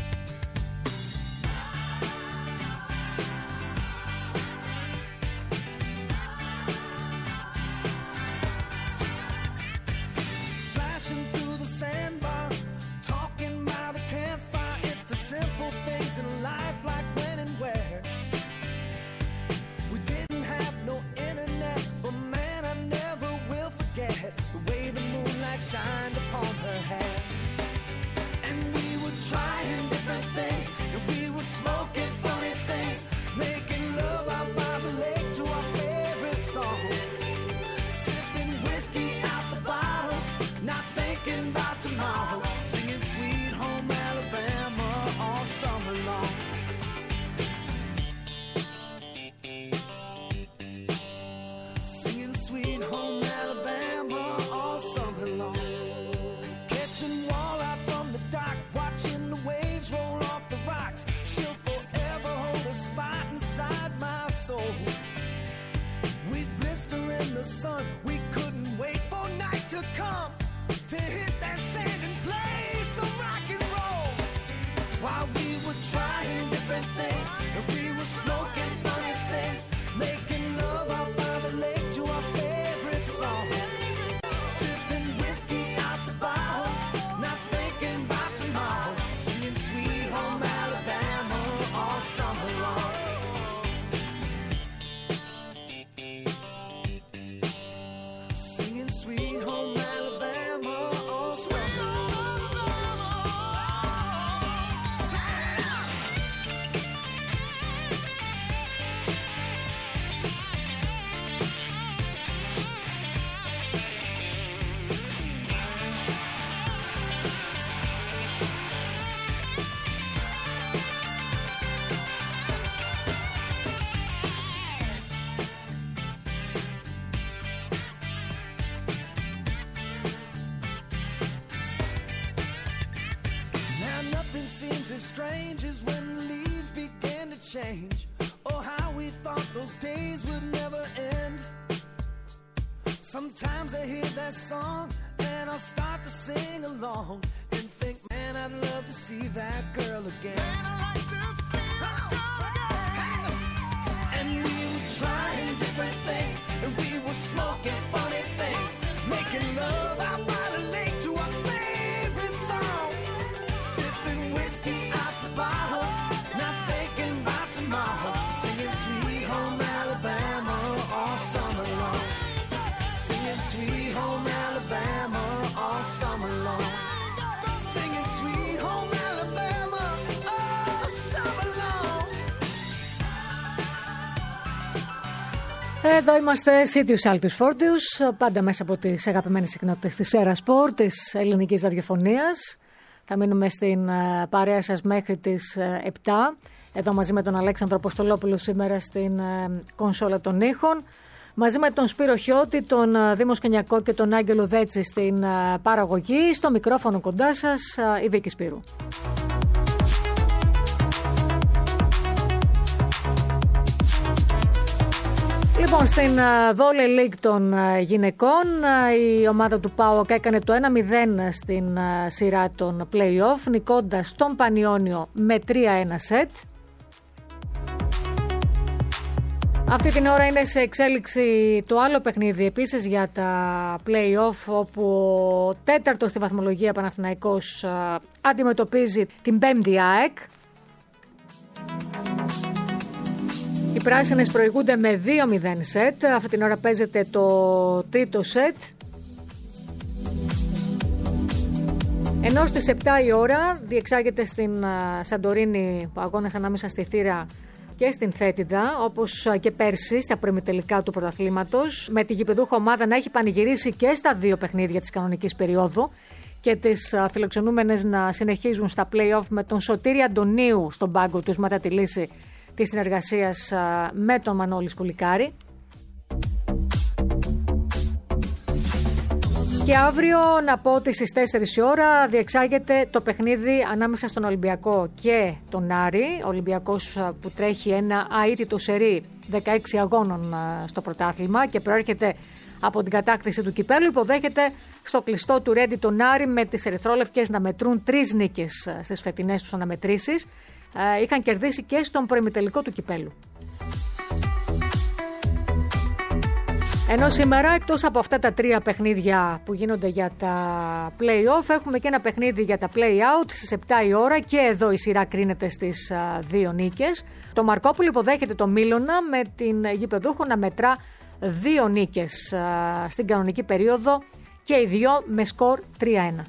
Splashing through the sandbar, talking by the campfire. It's the simple things in life, like when and where. We didn't have no internet, but man, I never will forget the way the moonlight shined upon her hair. And we would try change. Oh, how we thought those days would never end. Sometimes I hear that song and I'll start to sing along and think, man, I'd love to see that girl again. Man, I'd like to see that girl again. And we were trying different things, and we were smoking funny things, making love out by the lake to our favorite songs, sipping whiskey out the bottle, not thinking about tomorrow, singing Sweet Home Alabama all summer long, singing Sweet Home Alabama all summer long, singing Sweet Home Alabama all summer long. Εδώ είμαστε Σίτιους Άλτους Φόρτιους, πάντα μέσα από τις αγαπημένες συχνότητες της Σέρα Σπορ, της ελληνικής ραδιοφωνίας. Θα μείνουμε στην παρέα σας μέχρι τις 7. Εδώ μαζί με τον Αλέξανδρο Αποστολόπουλο σήμερα στην κονσόλα των ήχων. Μαζί με τον Σπύρο Χιώτη, τον Δήμο Σκενιακό και τον Άγγελο Δέτση στην παραγωγή. Στο μικρόφωνο κοντά σας η Βίκη Σπύρου. Λοιπόν, στην Volley League των γυναικών η ομάδα του ΠΑΟΚ έκανε το 1-0 στην σειρά των play-off, νικώντας τον Πανιόνιο με 3-1 σετ. Αυτή την ώρα είναι σε εξέλιξη το άλλο παιχνίδι επίσης για τα play-off, όπου ο τέταρτος στη βαθμολογία Παναθηναϊκός αντιμετωπίζει την πέμπτη ΑΕΚ. Οι πράσινες προηγούνται με 2-0 σετ. Αυτή την ώρα παίζεται το τρίτο σετ. Ενώ στις 7 η ώρα διεξάγεται στην Σαντορίνη ο αγώνας ανάμεσα στη Θήρα και στην Θέτιδα, όπως και πέρσι στα προημιτελικά του πρωταθλήματος, με τη γηπεδούχο ομάδα να έχει πανηγυρίσει και στα δύο παιχνίδια της κανονικής περίοδου και τις φιλοξενούμενες να συνεχίζουν στα play-off με τον Σωτήρη Αντωνίου στον πάγκο τους μετά τη λύση της συνεργασίας με τον Μανώλη Σκουλικάρη. Και αύριο να πω ότι στις 4 η ώρα διεξάγεται το παιχνίδι ανάμεσα στον Ολυμπιακό και τον Άρη. Ο Ολυμπιακός που τρέχει ένα αίτητο σερί 16 αγώνων στο πρωτάθλημα και προέρχεται από την κατάκτηση του κυπέλου, υποδέχεται στο κλειστό του Ρέντι τον Άρη με τις ερυθρόλευκες να μετρούν 3 νίκες στις φετινές τους αναμετρήσεις. Είχαν κερδίσει και στον προημιτελικό του κυπέλου. Ενώ σήμερα, εκτός από αυτά τα 3 παιχνίδια που γίνονται για τα play-off, έχουμε και ένα παιχνίδι για τα play-out στις 7 η ώρα και εδώ η σειρά κρίνεται στις 2 νίκες. Το Μαρκόπουλο υποδέχεται το Μίλωνα με την γηπεδούχο να μετρά 2 νίκες στην κανονική περίοδο και οι 2 με σκορ 3-1.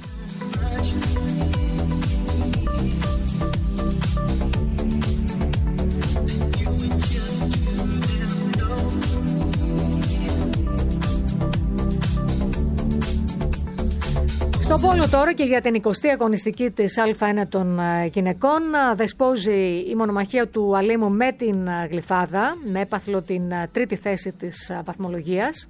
Στο πόλο τώρα και για την 20η αγωνιστική της Α1 των γυναικών δεσπόζει η μονομαχία του Αλήμου με την Γλυφάδα, με έπαθλο την 3η θέση της βαθμολογίας.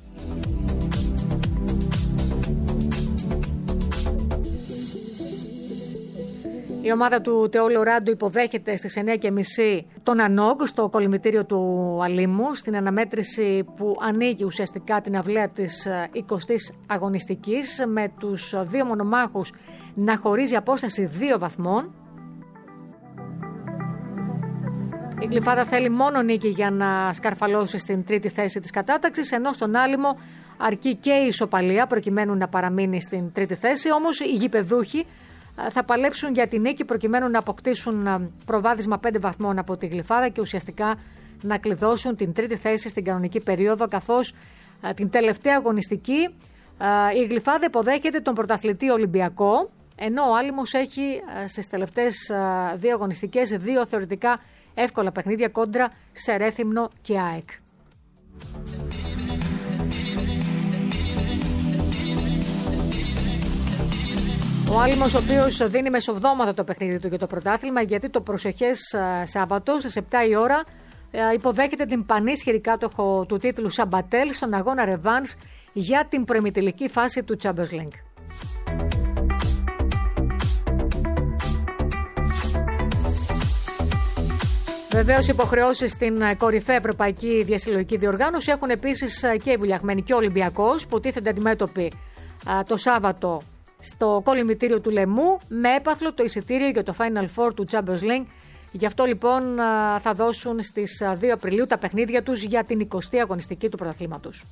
Η ομάδα του Τεόλου Ράντου υποδέχεται στις 9.30 τον Ανόγκ στο κολυμβητήριο του Αλήμου, στην αναμέτρηση που ανοίγει ουσιαστικά την αυλαία της 20ης αγωνιστικής, με τους 2 μονομάχους να χωρίζει απόσταση 2 βαθμών. Η Γλυφάδα θέλει μόνο νίκη για να σκαρφαλώσει στην 3η θέση της κατάταξης, ενώ στον Άλυμο αρκεί και η ισοπαλία προκειμένου να παραμείνει στην 3η θέση, όμως οι γηπεδούχοι θα παλέψουν για την νίκη προκειμένου να αποκτήσουν προβάδισμα 5 βαθμών από τη Γλυφάδα και ουσιαστικά να κλειδώσουν την 3η θέση στην κανονική περίοδο, καθώς την τελευταία αγωνιστική η Γλυφάδα υποδέχεται τον πρωταθλητή Ολυμπιακό, ενώ ο Άλυμος έχει στις τελευταίες 2 αγωνιστικές 2 θεωρητικά εύκολα παιχνίδια κόντρα σε Ρέθυμνο και ΑΕΚ. Ο Άλυμος, ο οποίος δίνει μεσοβδόματα το παιχνίδι του για το πρωτάθλημα, γιατί το προσεχές Σάββατο στις 7 η ώρα υποδέχεται την πανίσχυρη κάτοχο του τίτλου Σαμπατέλ στον αγώνα ρεβάνς για την προημιτελική φάση του Champions League. Βεβαίως, υποχρεώσεις στην κορυφαία ευρωπαϊκή διασυλλογική διοργάνωση έχουν επίσης και οι βουλιαγμένοι και ο Ολυμπιακός, που τίθενται αντιμέτωποι το Σάββατο στο κολυμβητήριο του Λεμού με έπαθλο το εισιτήριο για το Final Four του Champions League. Γι' αυτό λοιπόν θα δώσουν στις 2 Απριλίου τα παιχνίδια τους για την 20η αγωνιστική του πρωταθλήματος.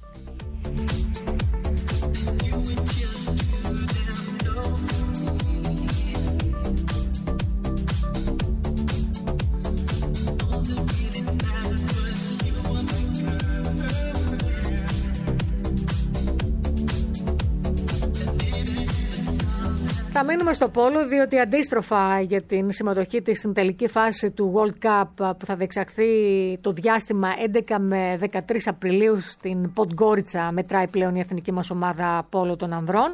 Θα μείνουμε στο πόλο, διότι αντίστροφα για την συμμετοχή της στην τελική φάση του World Cup που θα διεξαχθεί το διάστημα 11 με 13 Απριλίου στην Podgorica, μετράει πλέον η εθνική μας ομάδα πόλο των ανδρών.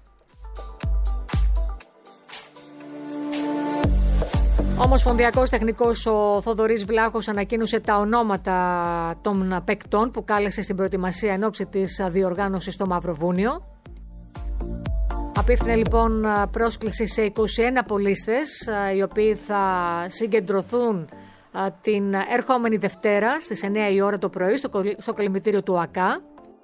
Ο Ομοσπονδιακός Τεχνικός ο Θοδωρής Βλάχος ανακοίνωσε τα ονόματα των παικτών που κάλεσε στην προετοιμασία εν ώψη της διοργάνωσης στο Μαυροβούνιο. Απίφθηνε λοιπόν πρόσκληση σε 21 πολίστες, οι οποίοι θα συγκεντρωθούν την ερχόμενη Δευτέρα στις 9 η ώρα το πρωί στο κολυμβητήριο του ΟΑΚΑ.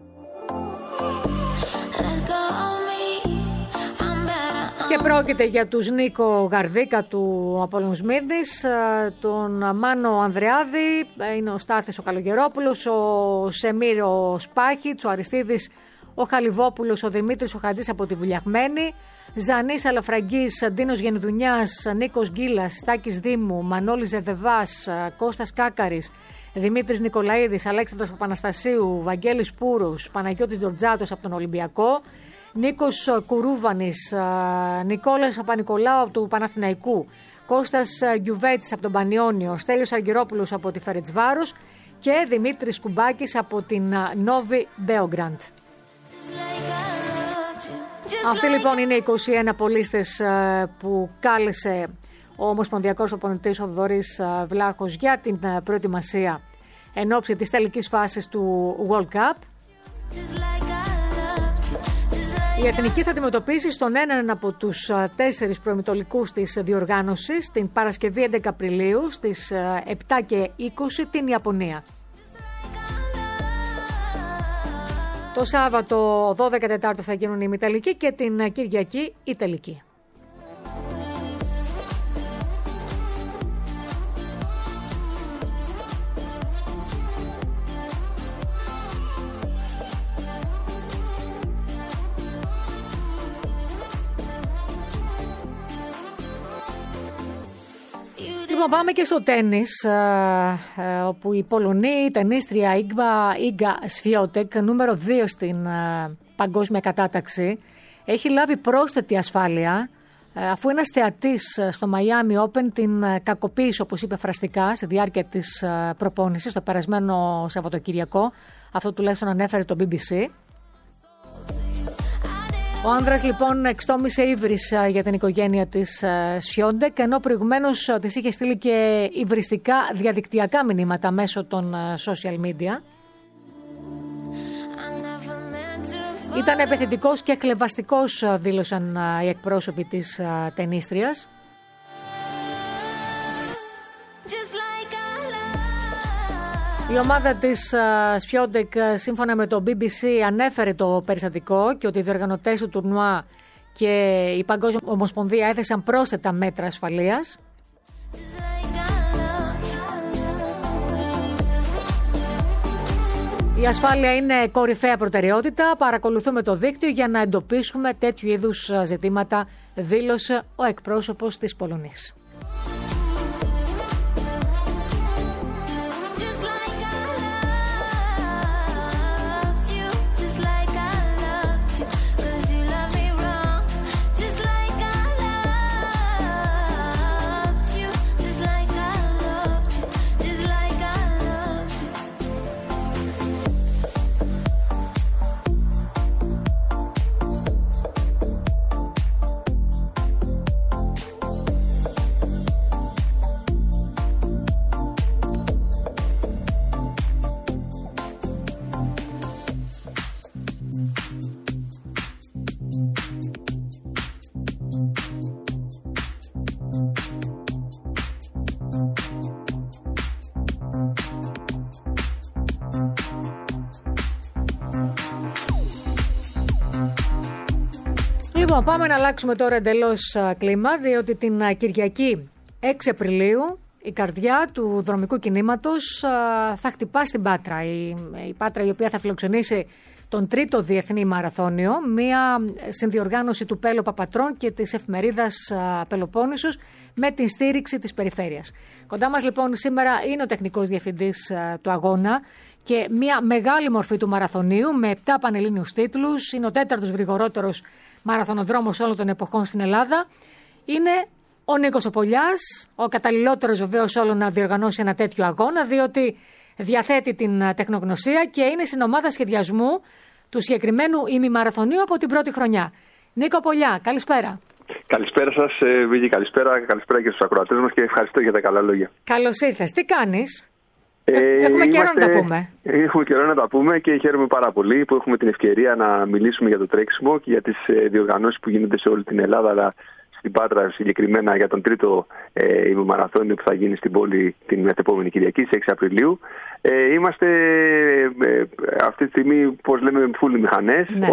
Και πρόκειται για τους Νίκο Γαρδίκα του Απόλλων Σμύρνης, τον Μάνο Ανδρεάδη, είναι ο Στάθης ο Καλογερόπουλος, ο Σεμίρ ο Σπάχιτς, ο Αριστίδης ο Χαλιβόπουλος, ο Δημήτρης ο Χατζής από τη Βουλιαγμένη, Ζανής Αλαφραγκής, Ντίνος Γενιδουνιάς, Νίκος Γκίλας, Στάκης Δήμου, Μανώλης Ζεδεβάς, Κώστας Κάκαρης, Δημήτρης Νικολαίδης, Αλέξανδρος Παπαναστασίου, Βαγγέλης Πούρους, Παναγιώτης Ντορτζάτος από τον Ολυμπιακό, Νίκος Κουρούβανης, Νικόλας Παπανικολάου από του Παναθηναϊκού, Κώστας Γκιουβέτης από τον Πανιόνιο, Στέλιος Αργυρόπουλος από τη Φερετσβάρος και Δημήτρης Κουμπάκης από την Νόβι Μπέογκραντ. Αυτοί λοιπόν είναι οι 21 πολίστες που κάλεσε ο Ομοσπονδιακός Προπονητής ο Θοδωρής Βλάχος για την προετοιμασία εν ώψη της τελικής φάσης του World Cup. Η Εθνική θα αντιμετωπίσει στον έναν από τους 4 προημιτελικούς της διοργάνωσης την Παρασκευή 11 Απριλίου στις 7 και 20 την Ιαπωνία. Το Σάββατο 12 Τετάρτου θα γίνουν οι ημιτελικοί και την Κυριακή η τελική. Λοιπόν, πάμε και στο τένις, όπου η Πολωνή τενίστρια Ίγκα Σφιώτεκ, νούμερο 2 στην παγκόσμια κατάταξη, έχει λάβει πρόσθετη ασφάλεια, αφού ένας θεατής στο Miami Open την κακοποίησε, όπως είπε φραστικά, στη διάρκεια της προπόνησης το περασμένο Σαββατοκυριακό. Αυτό τουλάχιστον ανέφερε το BBC. Ο άνδρας λοιπόν εξτόμησε ύβρις για την οικογένεια της Σφιόντεκ, ενώ προηγουμένως της είχε στείλει και υβριστικά διαδικτυακά μηνύματα μέσω των social media. Ήταν επιθετικός και κλεβαστικός, δήλωσαν οι εκπρόσωποι της τενίστριας. Η ομάδα της Σφιόντεκ, σύμφωνα με το BBC, ανέφερε το περιστατικό και ότι οι διοργανωτές του τουρνουά και η Παγκόσμια Ομοσπονδία έθεσαν πρόσθετα μέτρα ασφαλείας. Η ασφάλεια είναι κορυφαία προτεραιότητα. Παρακολουθούμε το δίκτυο για να εντοπίσουμε τέτοιου είδους ζητήματα, δήλωσε ο εκπρόσωπος της Πολωνής. Λοιπόν, πάμε να αλλάξουμε τώρα εντελώς κλίμα, διότι την Κυριακή 6 Απριλίου η καρδιά του δρομικού κινήματος θα χτυπά στην Πάτρα. Η Πάτρα, η οποία θα φιλοξενήσει τον 3ο Διεθνή Μαραθώνιο, μια συνδιοργάνωση του Πέλο Παπατρών και της εφημερίδας Πελοπόννησος με την στήριξη της περιφέρειας. Κοντά μας λοιπόν σήμερα είναι ο τεχνικός διευθυντής του αγώνα και μια μεγάλη μορφή του μαραθωνίου με 7 πανελλήνιους τίτλους. Είναι ο 4ος γρηγορότερος μαραθωνοδρόμος όλων των εποχών στην Ελλάδα. Είναι ο Νίκος Οπολιάς, ο καταλληλότερος βεβαίως όλων να διοργανώσει ένα τέτοιο αγώνα, διότι διαθέτει την τεχνογνωσία και είναι στην ομάδα σχεδιασμού του συγκεκριμένου ημιμαραθωνίου από την πρώτη χρονιά. Νίκο Οπολιά, καλησπέρα. Καλησπέρα σας, Βίγη, καλησπέρα και στους ακροατές μας και ευχαριστώ για τα καλά λόγια. Καλώς ήρθες. Τι κάνεις? Έχουμε καιρό να τα πούμε. Έχουμε καιρό να τα πούμε και χαίρομαι πάρα πολύ που έχουμε την ευκαιρία να μιλήσουμε για το τρέξιμο και για τις διοργανώσεις που γίνονται σε όλη την Ελλάδα, αλλά στην Πάτρα συγκεκριμένα για τον 3ο ημιμαραθώνιο που θα γίνει στην πόλη την μεθεπόμενη Κυριακή, στις 6 Απριλίου. Είμαστε αυτή τη στιγμή, πώς λέμε, φούλοι μηχανές. Ναι.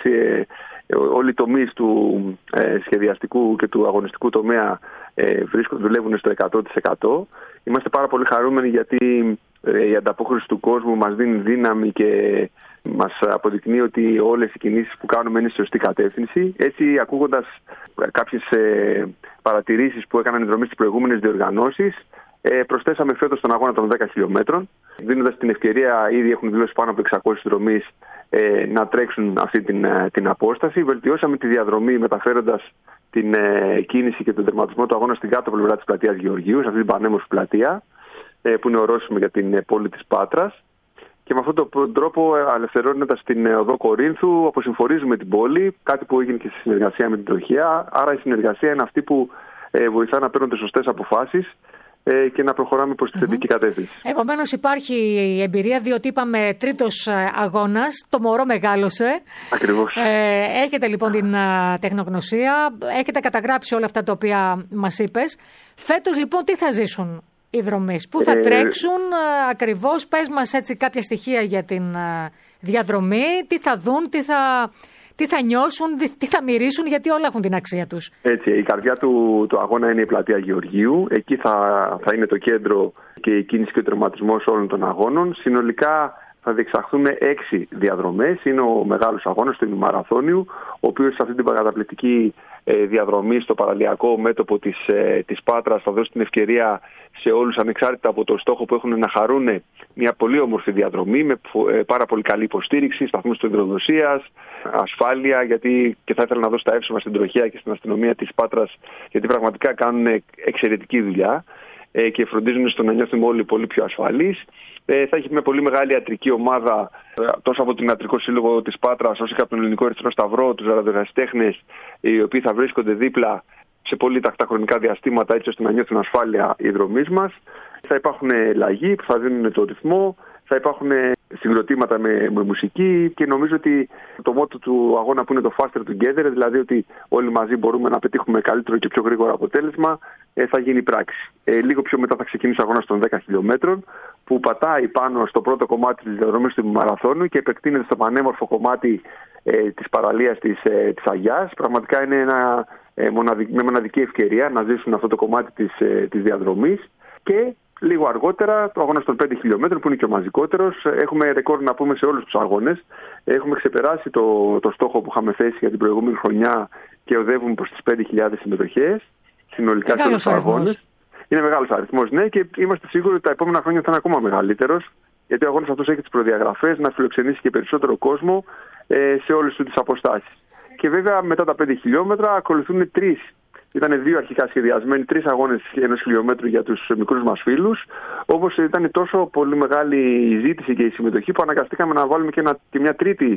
Όλοι οι τομείς του σχεδιαστικού και του αγωνιστικού τομέα δουλεύουν στο 100%. Είμαστε πάρα πολύ χαρούμενοι γιατί η ανταπόκριση του κόσμου μας δίνει δύναμη και μας αποδεικνύει ότι όλες οι κινήσεις που κάνουμε είναι στη σωστή κατεύθυνση. Έτσι, ακούγοντας κάποιες παρατηρήσεις που έκαναν οι δρομείς στις προηγούμενες διοργανώσεις, προσθέσαμε φέτος τον αγώνα των 10 χιλιόμετρων, δίνοντας την ευκαιρία, ήδη έχουν δηλώσει πάνω από 600 δρομείς να τρέξουν αυτή την απόσταση. Βελτιώσαμε τη διαδρομή μεταφέροντας την κίνηση και τον τερματισμό του αγώνα στην κάτω πλευρά της πλατείας Γεωργίου, σε αυτή την πανέμορφη πλατεία που είναι ορόσημη για την πόλη της Πάτρας. Και με αυτόν τον τρόπο, ελευθερώνοντας την οδό Κορίνθου, αποσυμφορίζουμε την πόλη, κάτι που έγινε και στη συνεργασία με την τροχέα. Άρα η συνεργασία είναι αυτή που βοηθά να παίρνουν τις σωστές αποφάσεις και να προχωράμε προς τη θετική κατεύθυνση. Επομένως υπάρχει η εμπειρία, διότι είπαμε 3ος αγώνας, το μωρό μεγάλωσε. Ακριβώς. Έχετε λοιπόν την τεχνογνωσία, έχετε καταγράψει όλα αυτά τα οποία μας είπες. Φέτος λοιπόν τι θα ζήσουν οι δρομείς, πού θα τρέξουν ακριβώς, πες μας έτσι κάποια στοιχεία για την διαδρομή, τι θα δουν, τι θα νιώσουν, τι θα μυρίσουν, γιατί όλα έχουν την αξία τους. Έτσι, η καρδιά του αγώνα είναι η πλατεία Γεωργίου. Εκεί θα είναι το κέντρο και η κίνηση και ο τερματισμός όλων των αγώνων. Συνολικά θα διεξαχθούν 6 διαδρομές. Είναι ο μεγάλος αγώνας του ημιμαραθώνιου, ο οποίος σε αυτή την καταπληκτική διαδρομή στο παραλιακό μέτωπο της Πάτρας θα δώσει την ευκαιρία σε όλους, ανεξάρτητα από το στόχο που έχουν, να χαρούν μια πολύ όμορφη διαδρομή με πάρα πολύ καλή υποστήριξη, σταθμούς υδροδοσίας, ασφάλεια, γιατί και θα ήθελα να δώσω τα εύσημα στην τροχέα και στην αστυνομία της Πάτρας, γιατί πραγματικά κάνουν εξαιρετική δουλειά και φροντίζουν στο να νιώθουμε όλοι πολύ πιο ασφαλείς. Θα έχει μια πολύ μεγάλη ιατρική ομάδα, τόσο από τον Ιατρικό Σύλλογο της Πάτρας, όσο και από τον Ελληνικό Ερυθρό Σταυρό, τους ραδιοερασιτέχνες, οι οποίοι θα βρίσκονται δίπλα σε πολύ τακτά χρονικά διαστήματα, έτσι ώστε να νιώθουν ασφάλεια οι δρομείς μας. Θα υπάρχουν λαγοί που θα δίνουν το ρυθμό, θα υπάρχουν συγκροτήματα με μουσική και νομίζω ότι το μότο του αγώνα που είναι το faster together, δηλαδή ότι όλοι μαζί μπορούμε να πετύχουμε καλύτερο και πιο γρήγορο αποτέλεσμα, θα γίνει πράξη. Λίγο πιο μετά θα ξεκινήσει ο αγώνας των 10 χιλιόμετρων, που πατάει πάνω στο πρώτο κομμάτι της διαδρομής του μαραθώνου και επεκτείνεται στο πανέμορφο κομμάτι της παραλίας της Αγιάς. Πραγματικά είναι μια μοναδική ευκαιρία να ζήσουν αυτό το κομμάτι της διαδρομής. Και λίγο αργότερα, το αγώνα των 5 χιλιόμετρων, που είναι και ο μαζικότερος, έχουμε ρεκόρ να πούμε σε όλους τους αγώνες. Έχουμε ξεπεράσει το στόχο που είχαμε θέσει για την προηγούμενη χρονιά και οδεύουμε προς τις 5.000 συμμετοχές συνολικά σε όλους τους αγώνες. Είναι μεγάλος αριθμός, ναι, και είμαστε σίγουροι ότι τα επόμενα χρόνια θα είναι ακόμα μεγαλύτερος, γιατί ο αγώνας αυτός έχει τις προδιαγραφές να φιλοξενήσει και περισσότερο κόσμο σε όλες τις αποστάσεις. Και βέβαια μετά τα 5 χιλιόμετρα ακολουθούν 3. Ήταν 2 αρχικά σχεδιασμένοι, 3 αγώνες 1 χιλιόμετρου για τους μικρούς μας φίλους. Όμως ήταν τόσο πολύ μεγάλη η ζήτηση και η συμμετοχή που αναγκαστήκαμε να βάλουμε και ένα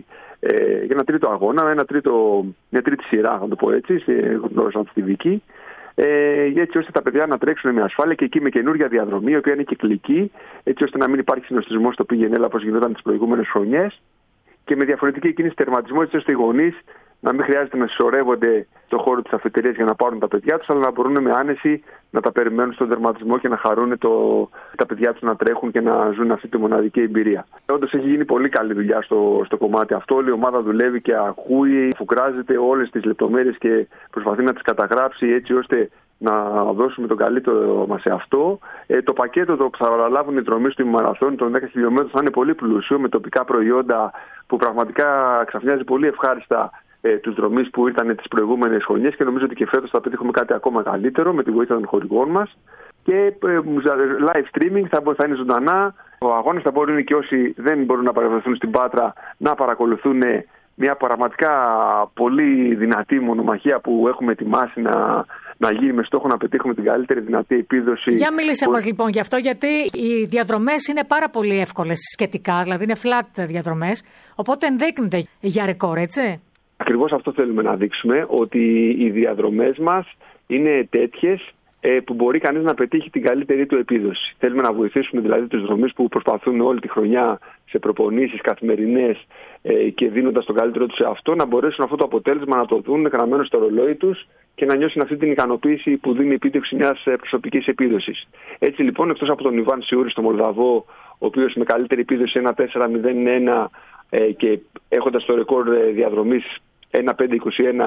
τρίτο αγώνα, μια τρίτη σειρά, να το πω έτσι, στη Βίκη. Έτσι ώστε τα παιδιά να τρέξουν με ασφάλεια και εκεί με καινούργια διαδρομή, η οποία είναι κυκλική, έτσι ώστε να μην υπάρχει συνοστισμός στο πήγαινε έλα όπως γινόταν τις προηγούμενες χρονιές, και με διαφορετική κίνηση τερματισμό, έτσι ώστε οι γονείς να μην χρειάζεται να συσσωρεύονται στον χώρο της αφετηρίας για να πάρουν τα παιδιά τους, αλλά να μπορούν με άνεση να τα περιμένουν στον τερματισμό και να χαρούν τα παιδιά τους να τρέχουν και να ζουν αυτή τη μοναδική εμπειρία. Όντως έχει γίνει πολύ καλή δουλειά στο κομμάτι αυτό. Όλη η ομάδα δουλεύει και ακούει, φουκράζεται όλες τις λεπτομέρειες και προσπαθεί να τις καταγράψει έτσι ώστε να δώσουμε τον καλύτερο μας σε αυτό. Το πακέτο που θα παραλάβουν οι δρομείς του μαραθώνιου των 10 χιλιόμετρων θα είναι πολύ πλούσιο με τοπικά προϊόντα που πραγματικά ξαφνιάζει πολύ ευχάριστα τους δρομείς που ήρθαν τις προηγούμενες χρονιές και νομίζω ότι και φέτος θα πετύχουμε κάτι ακόμα καλύτερο με τη βοήθεια των χορηγών μας. Και live streaming θα είναι ζωντανά. Ο αγώνας θα μπορούν και όσοι δεν μπορούν να παρευρεθούν στην Πάτρα να παρακολουθούν μια πραγματικά πολύ δυνατή μονομαχία που έχουμε ετοιμάσει να γίνει με στόχο να πετύχουμε την καλύτερη δυνατή επίδοση. Για μίλησε μας λοιπόν γι' αυτό, γιατί οι διαδρομές είναι πάρα πολύ εύκολες σχετικά, δηλαδή είναι flat διαδρομές, οπότε ενδείκνυται για ρεκόρ, έτσι. Ακριβώς αυτό θέλουμε να δείξουμε, ότι οι διαδρομές μας είναι τέτοιες που μπορεί κανείς να πετύχει την καλύτερη του επίδοση. Θέλουμε να βοηθήσουμε δηλαδή τους δρομείς που προσπαθούν όλη τη χρονιά σε προπονήσεις καθημερινές και δίνοντας τον καλύτερο τους σε αυτό, να μπορέσουν αυτό το αποτέλεσμα να το δουν γραμμένο στο ρολόι τους και να νιώσουν αυτή την ικανοποίηση που δίνει η επίτευξη μιας προσωπικής επίδοσης. Έτσι λοιπόν, εκτός από τον Ιβάν Σιούρη στο Μολδαβό, ο οποίος με καλύτερη επίδοση 1.4.01 και έχοντας το ρεκόρ διαδρομής 1.5.21,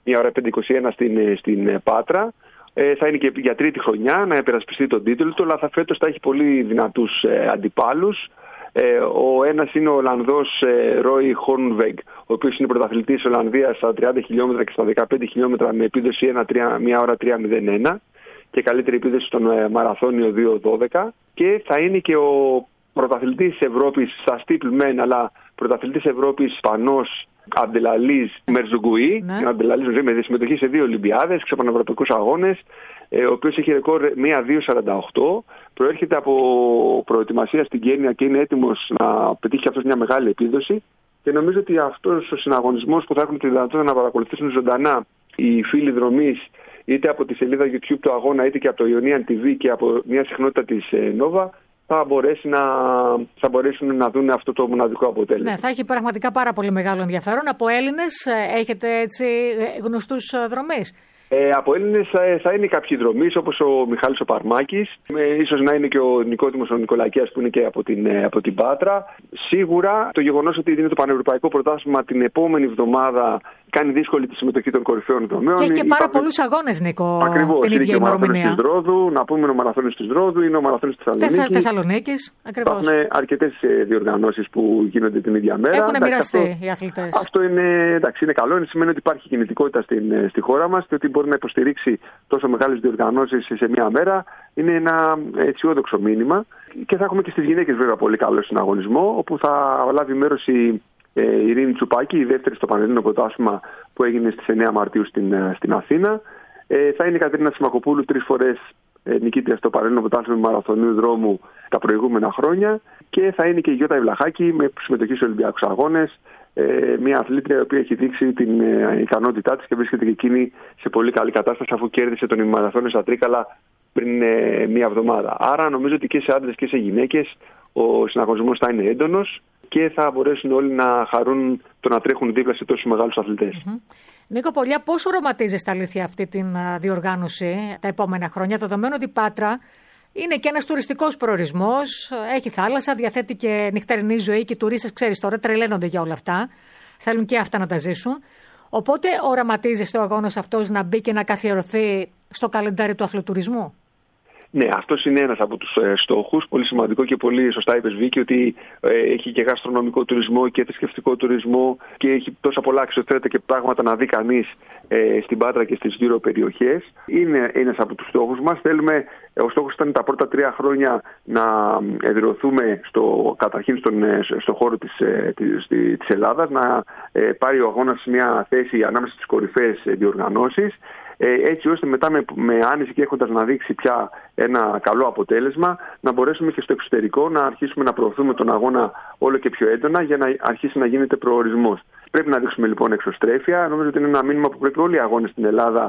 1.5.21 στην Πάτρα, θα είναι και για τρίτη χρονιά να υπερασπιστεί τον τίτλο του, αλλά φέτος θα έχει πολύ δυνατούς αντιπάλους. Ο ένας είναι ο Ολλανδός Ρόι Χόρνβεγγ, ο οποίος είναι πρωταθλητής της Ολλανδίας στα 30 χιλιόμετρα και στα 15 χιλιόμετρα με επίδοση 1.3.01 και καλύτερη επίδοση στον μαραθώνιο 2.12. Και θα είναι και ο πρωταθλητής της Ευρώπης στα στίπλ μεν, αλλά πρωταθλητής Ευρώπης Ισπανός Αμπτελαλίζ Μερζουγκουί, με συμμετοχή σε 2 Ολυμπιάδες, σε πανευρωπαϊκούς αγώνες, ο οποίος έχει ρεκόρ 1.2.48, προέρχεται από προετοιμασία στην Κένια και είναι έτοιμος να πετύχει αυτός μια μεγάλη επίδοση. Και νομίζω ότι αυτός ο συναγωνισμός που θα έχουν τη δυνατότητα να παρακολουθήσουν ζωντανά οι φίλοι δρομείς, είτε από τη σελίδα YouTube του αγώνα, είτε και από το Ionian TV και από μια συχνότητα της Nova, θα μπορέσουν να δουν αυτό το μοναδικό αποτέλεσμα. Ναι, θα έχει πραγματικά πάρα πολύ μεγάλο ενδιαφέρον. Από Έλληνες έχετε έτσι γνωστούς δρομείς? Από Έλληνες θα είναι κάποιοι δρομείς, όπως ο Μιχάλης ο Παρμάκης, ίσως να είναι και ο Νικόδημος ο Νικολακίας που είναι και από την Πάτρα. Σίγουρα το γεγονός ότι είναι το Πανευρωπαϊκό Πρωτάθλημα την επόμενη εβδομάδα κάνει δύσκολη τη συμμετοχή των κορυφαίων δρομέων. Και έχει και πάρα πολλούς αγώνες, Νίκο, ακριβώς, την ίδια ημερομηνία. Της Ρόδου, να πούμε ο Μαραθώνιος της Ρόδου, είναι ο Μαραθώνιος της Θεσσαλονίκης. Ακριβώς. Υπάρχουν αρκετές διοργανώσεις που γίνονται την ίδια μέρα. Έχουν μοιραστεί οι αθλητές. Αυτό είναι καλό. Σημαίνει ότι υπάρχει κινητικότητα στη χώρα μας και ότι μπορεί να υποστηρίξει τόσο μεγάλες διοργανώσεις σε μια μέρα. Είναι ένα αισιόδοξο μήνυμα. Και θα έχουμε και στις γυναίκες βέβαια πολύ καλό συναγωνισμό, όπου θα λάβει μέρος η Ειρήνη Τσουπάκη, η δεύτερη στο Πανελλήνιο Πρωτάθλημα που έγινε στις 9 Μαρτίου στην Αθήνα. Θα είναι η Κατερίνα Σιμακοπούλου, 3 φορές νικήτρια στο Πανελλήνιο Πρωτάθλημα Μαραθωνίου Δρόμου τα προηγούμενα χρόνια. Και θα είναι και η Γιώτα Ιβλαχάκη με συμμετοχή σε Ολυμπιακούς Αγώνες. Μια αθλήτρια η οποία έχει δείξει την ικανότητά της και βρίσκεται και εκείνη σε πολύ καλή κατάσταση, αφού κέρδισε τον ημιμαραθώνιο στα Τρίκαλα πριν μία εβδομάδα. Άρα νομίζω ότι και σε άντρες και σε γυναίκες ο συναγωνισμός θα είναι έντονος και θα μπορέσουν όλοι να χαρούν το να τρέχουν δίπλα σε τόσους μεγάλους αθλητές. Νίκο Πολιά, πόσο οραματίζεις αλήθεια αυτή την διοργάνωση τα επόμενα χρόνια, δεδομένου ότι η Πάτρα είναι και ένας τουριστικός προορισμός, έχει θάλασσα, διαθέτει και νυχτερινή ζωή και οι τουρίστες, ξέρεις τώρα, τρελαίνονται για όλα αυτά. Θέλουν και αυτά να τα ζήσουν. Οπότε οραματίζεις ο αγώνας αυτός να μπει και να καθιερωθεί στο καλεντάρι του αθλητουρισμού? Ναι, αυτός είναι ένας από τους στόχους. Πολύ σημαντικό και πολύ σωστά είπες, Βίκη, ότι έχει και γαστρονομικό τουρισμό και θρησκευτικό τουρισμό και έχει τόσα πολλά αξιοθέατα και πράγματα να δει κανείς στην Πάτρα και στις γύρω περιοχές. Είναι ένας από τους στόχους μας. Ο στόχος ήταν τα πρώτα 3 χρόνια να εδραιωθούμε καταρχήν στον χώρο της Ελλάδας, να πάρει ο αγώνας μια θέση ανάμεσα στις κορυφαίες διοργανώσεις, έτσι ώστε μετά με άνεση και έχοντας να δείξει πια ένα καλό αποτέλεσμα, να μπορέσουμε και στο εξωτερικό να αρχίσουμε να προωθούμε τον αγώνα όλο και πιο έντονα για να αρχίσει να γίνεται προορισμός. Πρέπει να δείξουμε λοιπόν εξωστρέφεια. Νομίζω ότι είναι ένα μήνυμα που πρέπει όλοι οι αγώνες στην Ελλάδα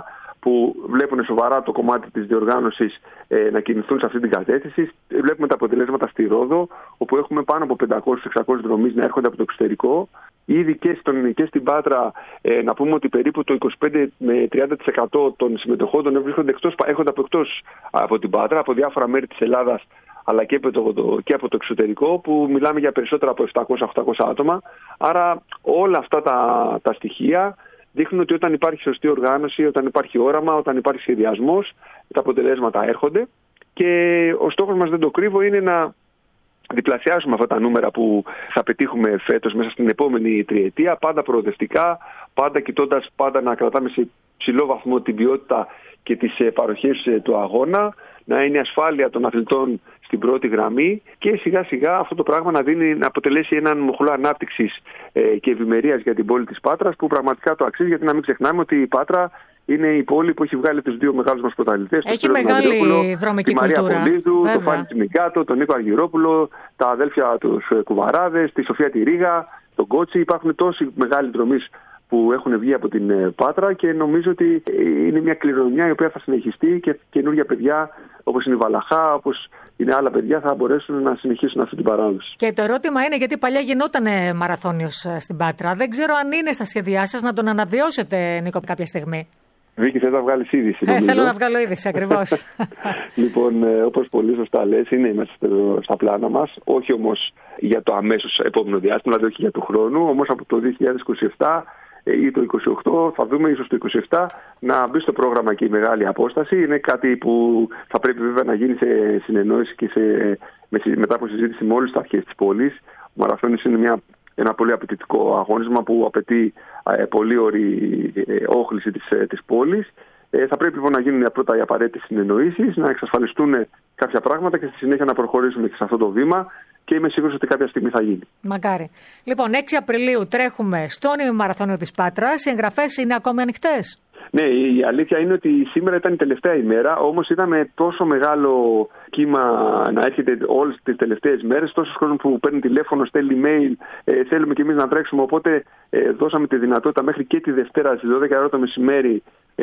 που βλέπουν σοβαρά το κομμάτι της διοργάνωσης να κινηθούν σε αυτή την κατεύθυνση. Βλέπουμε τα αποτελέσματα στη Ρόδο, όπου έχουμε πάνω από 500-600 δρομείς να έρχονται από το εξωτερικό. Ήδη και στην Πάτρα να πούμε ότι περίπου το 25 με 30% των συμμετοχόντων έρχονται από εκτός από την Πάτρα, από διάφορα μέρη της Ελλάδας, αλλά και από το εξωτερικό, που μιλάμε για περισσότερα από 700-800 άτομα. Άρα όλα αυτά τα στοιχεία δείχνουν ότι όταν υπάρχει σωστή οργάνωση, όταν υπάρχει όραμα, όταν υπάρχει σχεδιασμός, τα αποτελέσματα έρχονται. Και ο στόχος μας, δεν το κρύβω, είναι να διπλασιάσουμε αυτά τα νούμερα που θα πετύχουμε φέτος μέσα στην επόμενη τριετία, πάντα προοδευτικά, πάντα κοιτώντας να κρατάμε σε ψηλό βαθμό την ποιότητα και τις παροχές του αγώνα, να είναι η ασφάλεια των αθλητών στην πρώτη γραμμή και σιγά σιγά αυτό το πράγμα να αποτελέσει έναν μοχλό ανάπτυξης και ευημερίας για την πόλη της Πάτρας, που πραγματικά το αξίζει, γιατί να μην ξεχνάμε ότι η Πάτρα είναι η πόλη που έχει βγάλει τους δύο μεγάλους μας πρωταθλητές. Έχει μεγάλη δρομική κουλτούρα. Τη Μαρία Πολύδου, τον Φάνη Τσιμικάτο, τον Νίκο Αργυρόπουλο, τα αδέλφια τους Κουβαράδες, τη Σοφία τη Ρίγα, τον Κότσι. Υπάρχουν τόσοι μεγάλοι δρομείς που έχουν βγει από την Πάτρα και νομίζω ότι είναι μια κληρονομιά η οποία θα συνεχιστεί και καινούργια παιδιά όπως είναι η Βαλαχά, όπως είναι άλλα παιδιά, θα μπορέσουν να συνεχίσουν αυτή την παράδοση. Και το ερώτημα είναι, γιατί παλιά γινόταν μαραθώνιος στην Πάτρα. Δεν ξέρω αν είναι στα σχέδιά σας να τον αναβιώσετε, Νίκο, κάποια στιγμή. Βίκη, θες να βγάλεις είδηση? Θέλω να βγάλω είδηση, ακριβώς. Λοιπόν, όπως πολύ σωστά λες, είναι μέσα στα πλάνα μας. Όχι όμως για το αμέσως επόμενο διάστημα, δηλαδή όχι για του χρόνου, όμως από το 2027 ή το 28, θα δούμε ίσως το 27 να μπει στο πρόγραμμα και η μεγάλη απόσταση. Είναι κάτι που θα πρέπει βέβαια να γίνει σε συνεννόηση και μετά από συζήτηση με όλες τις αρχές της πόλης. Ο μαραθώνιος είναι ένα πολύ απαιτητικό αγώνισμα που απαιτεί πολύ ωρή όχληση της πόλης. Θα πρέπει λοιπόν να γίνουν πρώτα οι απαραίτητες συνεννοήσεις, να εξασφαλιστούν κάποια πράγματα και στη συνέχεια να προχωρήσουμε και σε αυτό το βήμα. Και είμαι σίγουρος ότι κάποια στιγμή θα γίνει. Μακάρι. Λοιπόν, 6 Απριλίου τρέχουμε στον ημιμαραθώνιο της Πάτρας. Οι εγγραφές είναι ακόμη ανοιχτές? Ναι, η αλήθεια είναι ότι σήμερα ήταν η τελευταία ημέρα, όμως είδαμε τόσο μεγάλο κύμα να έρχεται όλες τις τελευταίες μέρες, τόσος κόσμος που παίρνει τηλέφωνο, στέλνει email, θέλουμε κι εμείς να τρέξουμε, οπότε δώσαμε τη δυνατότητα μέχρι και τη Δευτέρα στις 12 το μεσημέρι,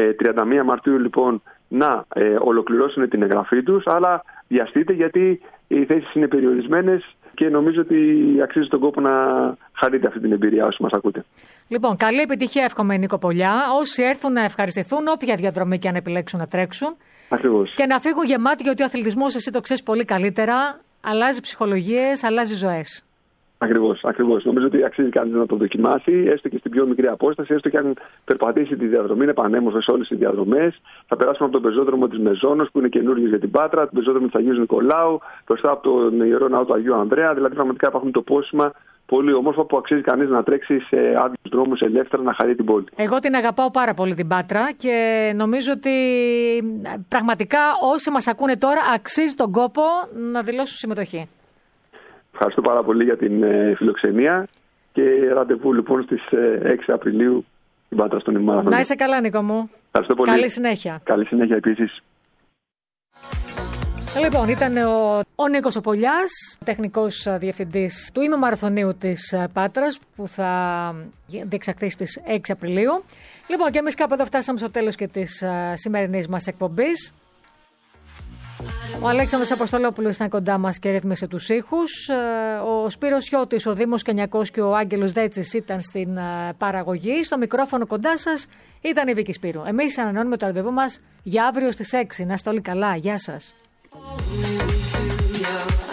31 Μαρτίου λοιπόν, να ολοκληρώσουν την εγγραφή τους, αλλά βιαστείτε γιατί οι θέσεις είναι περιορισμένες και νομίζω ότι αξίζει τον κόπο να χαρείτε αυτή την εμπειρία όσοι μας ακούτε. Λοιπόν, καλή επιτυχία εύχομαι, Νίκο Πολιά. Όσοι έρθουν να ευχαριστηθούν, όποια διαδρομή και αν επιλέξουν να τρέξουν. Ακριβώς. Και να φύγουν γεμάτοι, γιατί ο αθλητισμός, εσύ το ξέρεις πολύ καλύτερα, αλλάζει ψυχολογίες, αλλάζει ζωές. Ακριβώς. Νομίζω ότι αξίζει κανείς να το δοκιμάσει, έστω και στην πιο μικρή απόσταση, έστω και αν περπατήσει τη διαδρομή. Είναι πανέμορφες όλες οι διαδρομές. Θα περάσουμε από τον πεζόδρομο της Μεζόνος, που είναι καινούργιος για την Πάτρα, τον πεζόδρομο της Αγίου Νικολάου, μπροστά από τον Ιερό Ναό του Αγίου Ανδρέα. Δηλαδή, πραγματικά υπάρχουν τοπόσιμα πολύ όμορφα που αξίζει κανείς να τρέξει σε άδειους δρόμους ελεύθερα, να χαρεί την πόλη. Εγώ την αγαπάω πάρα πολύ την Πάτρα και νομίζω ότι πραγματικά όσοι μας ακούνε τώρα αξίζει τον κόπο να δηλώσουν συμμετοχή. Ευχαριστώ πάρα πολύ για την φιλοξενία και ραντεβού λοιπόν στις 6 Απριλίου στην Πάτρα στον ημιμαραθώνιο. Να είσαι καλά, Νίκο μου. Ευχαριστώ πολύ. Καλή συνέχεια. Καλή συνέχεια επίσης. Λοιπόν, ήταν ο Νίκος ο Πολιάς, τεχνικός διευθυντής του ημιμαραθωνίου της Πάτρας, που θα διεξαχθεί στις 6 Απριλίου. Λοιπόν, και εμείς κάπου εδώ φτάσαμε στο τέλος και της σημερινής μας εκπομπής. Ο Αλέξανδρος Αποστολόπουλος ήταν κοντά μας και ρύθμισε τους ήχους. Ο Σπύρος Σιώτης, ο Δήμος Κενιακός και ο Άγγελος Δέτσης ήταν στην παραγωγή. Στο μικρόφωνο κοντά σας ήταν η Βίκη Σπύρου. Εμείς ανανεώνουμε το ραντεβού μας για αύριο στις 6. Να είστε όλοι καλά. Γεια σας.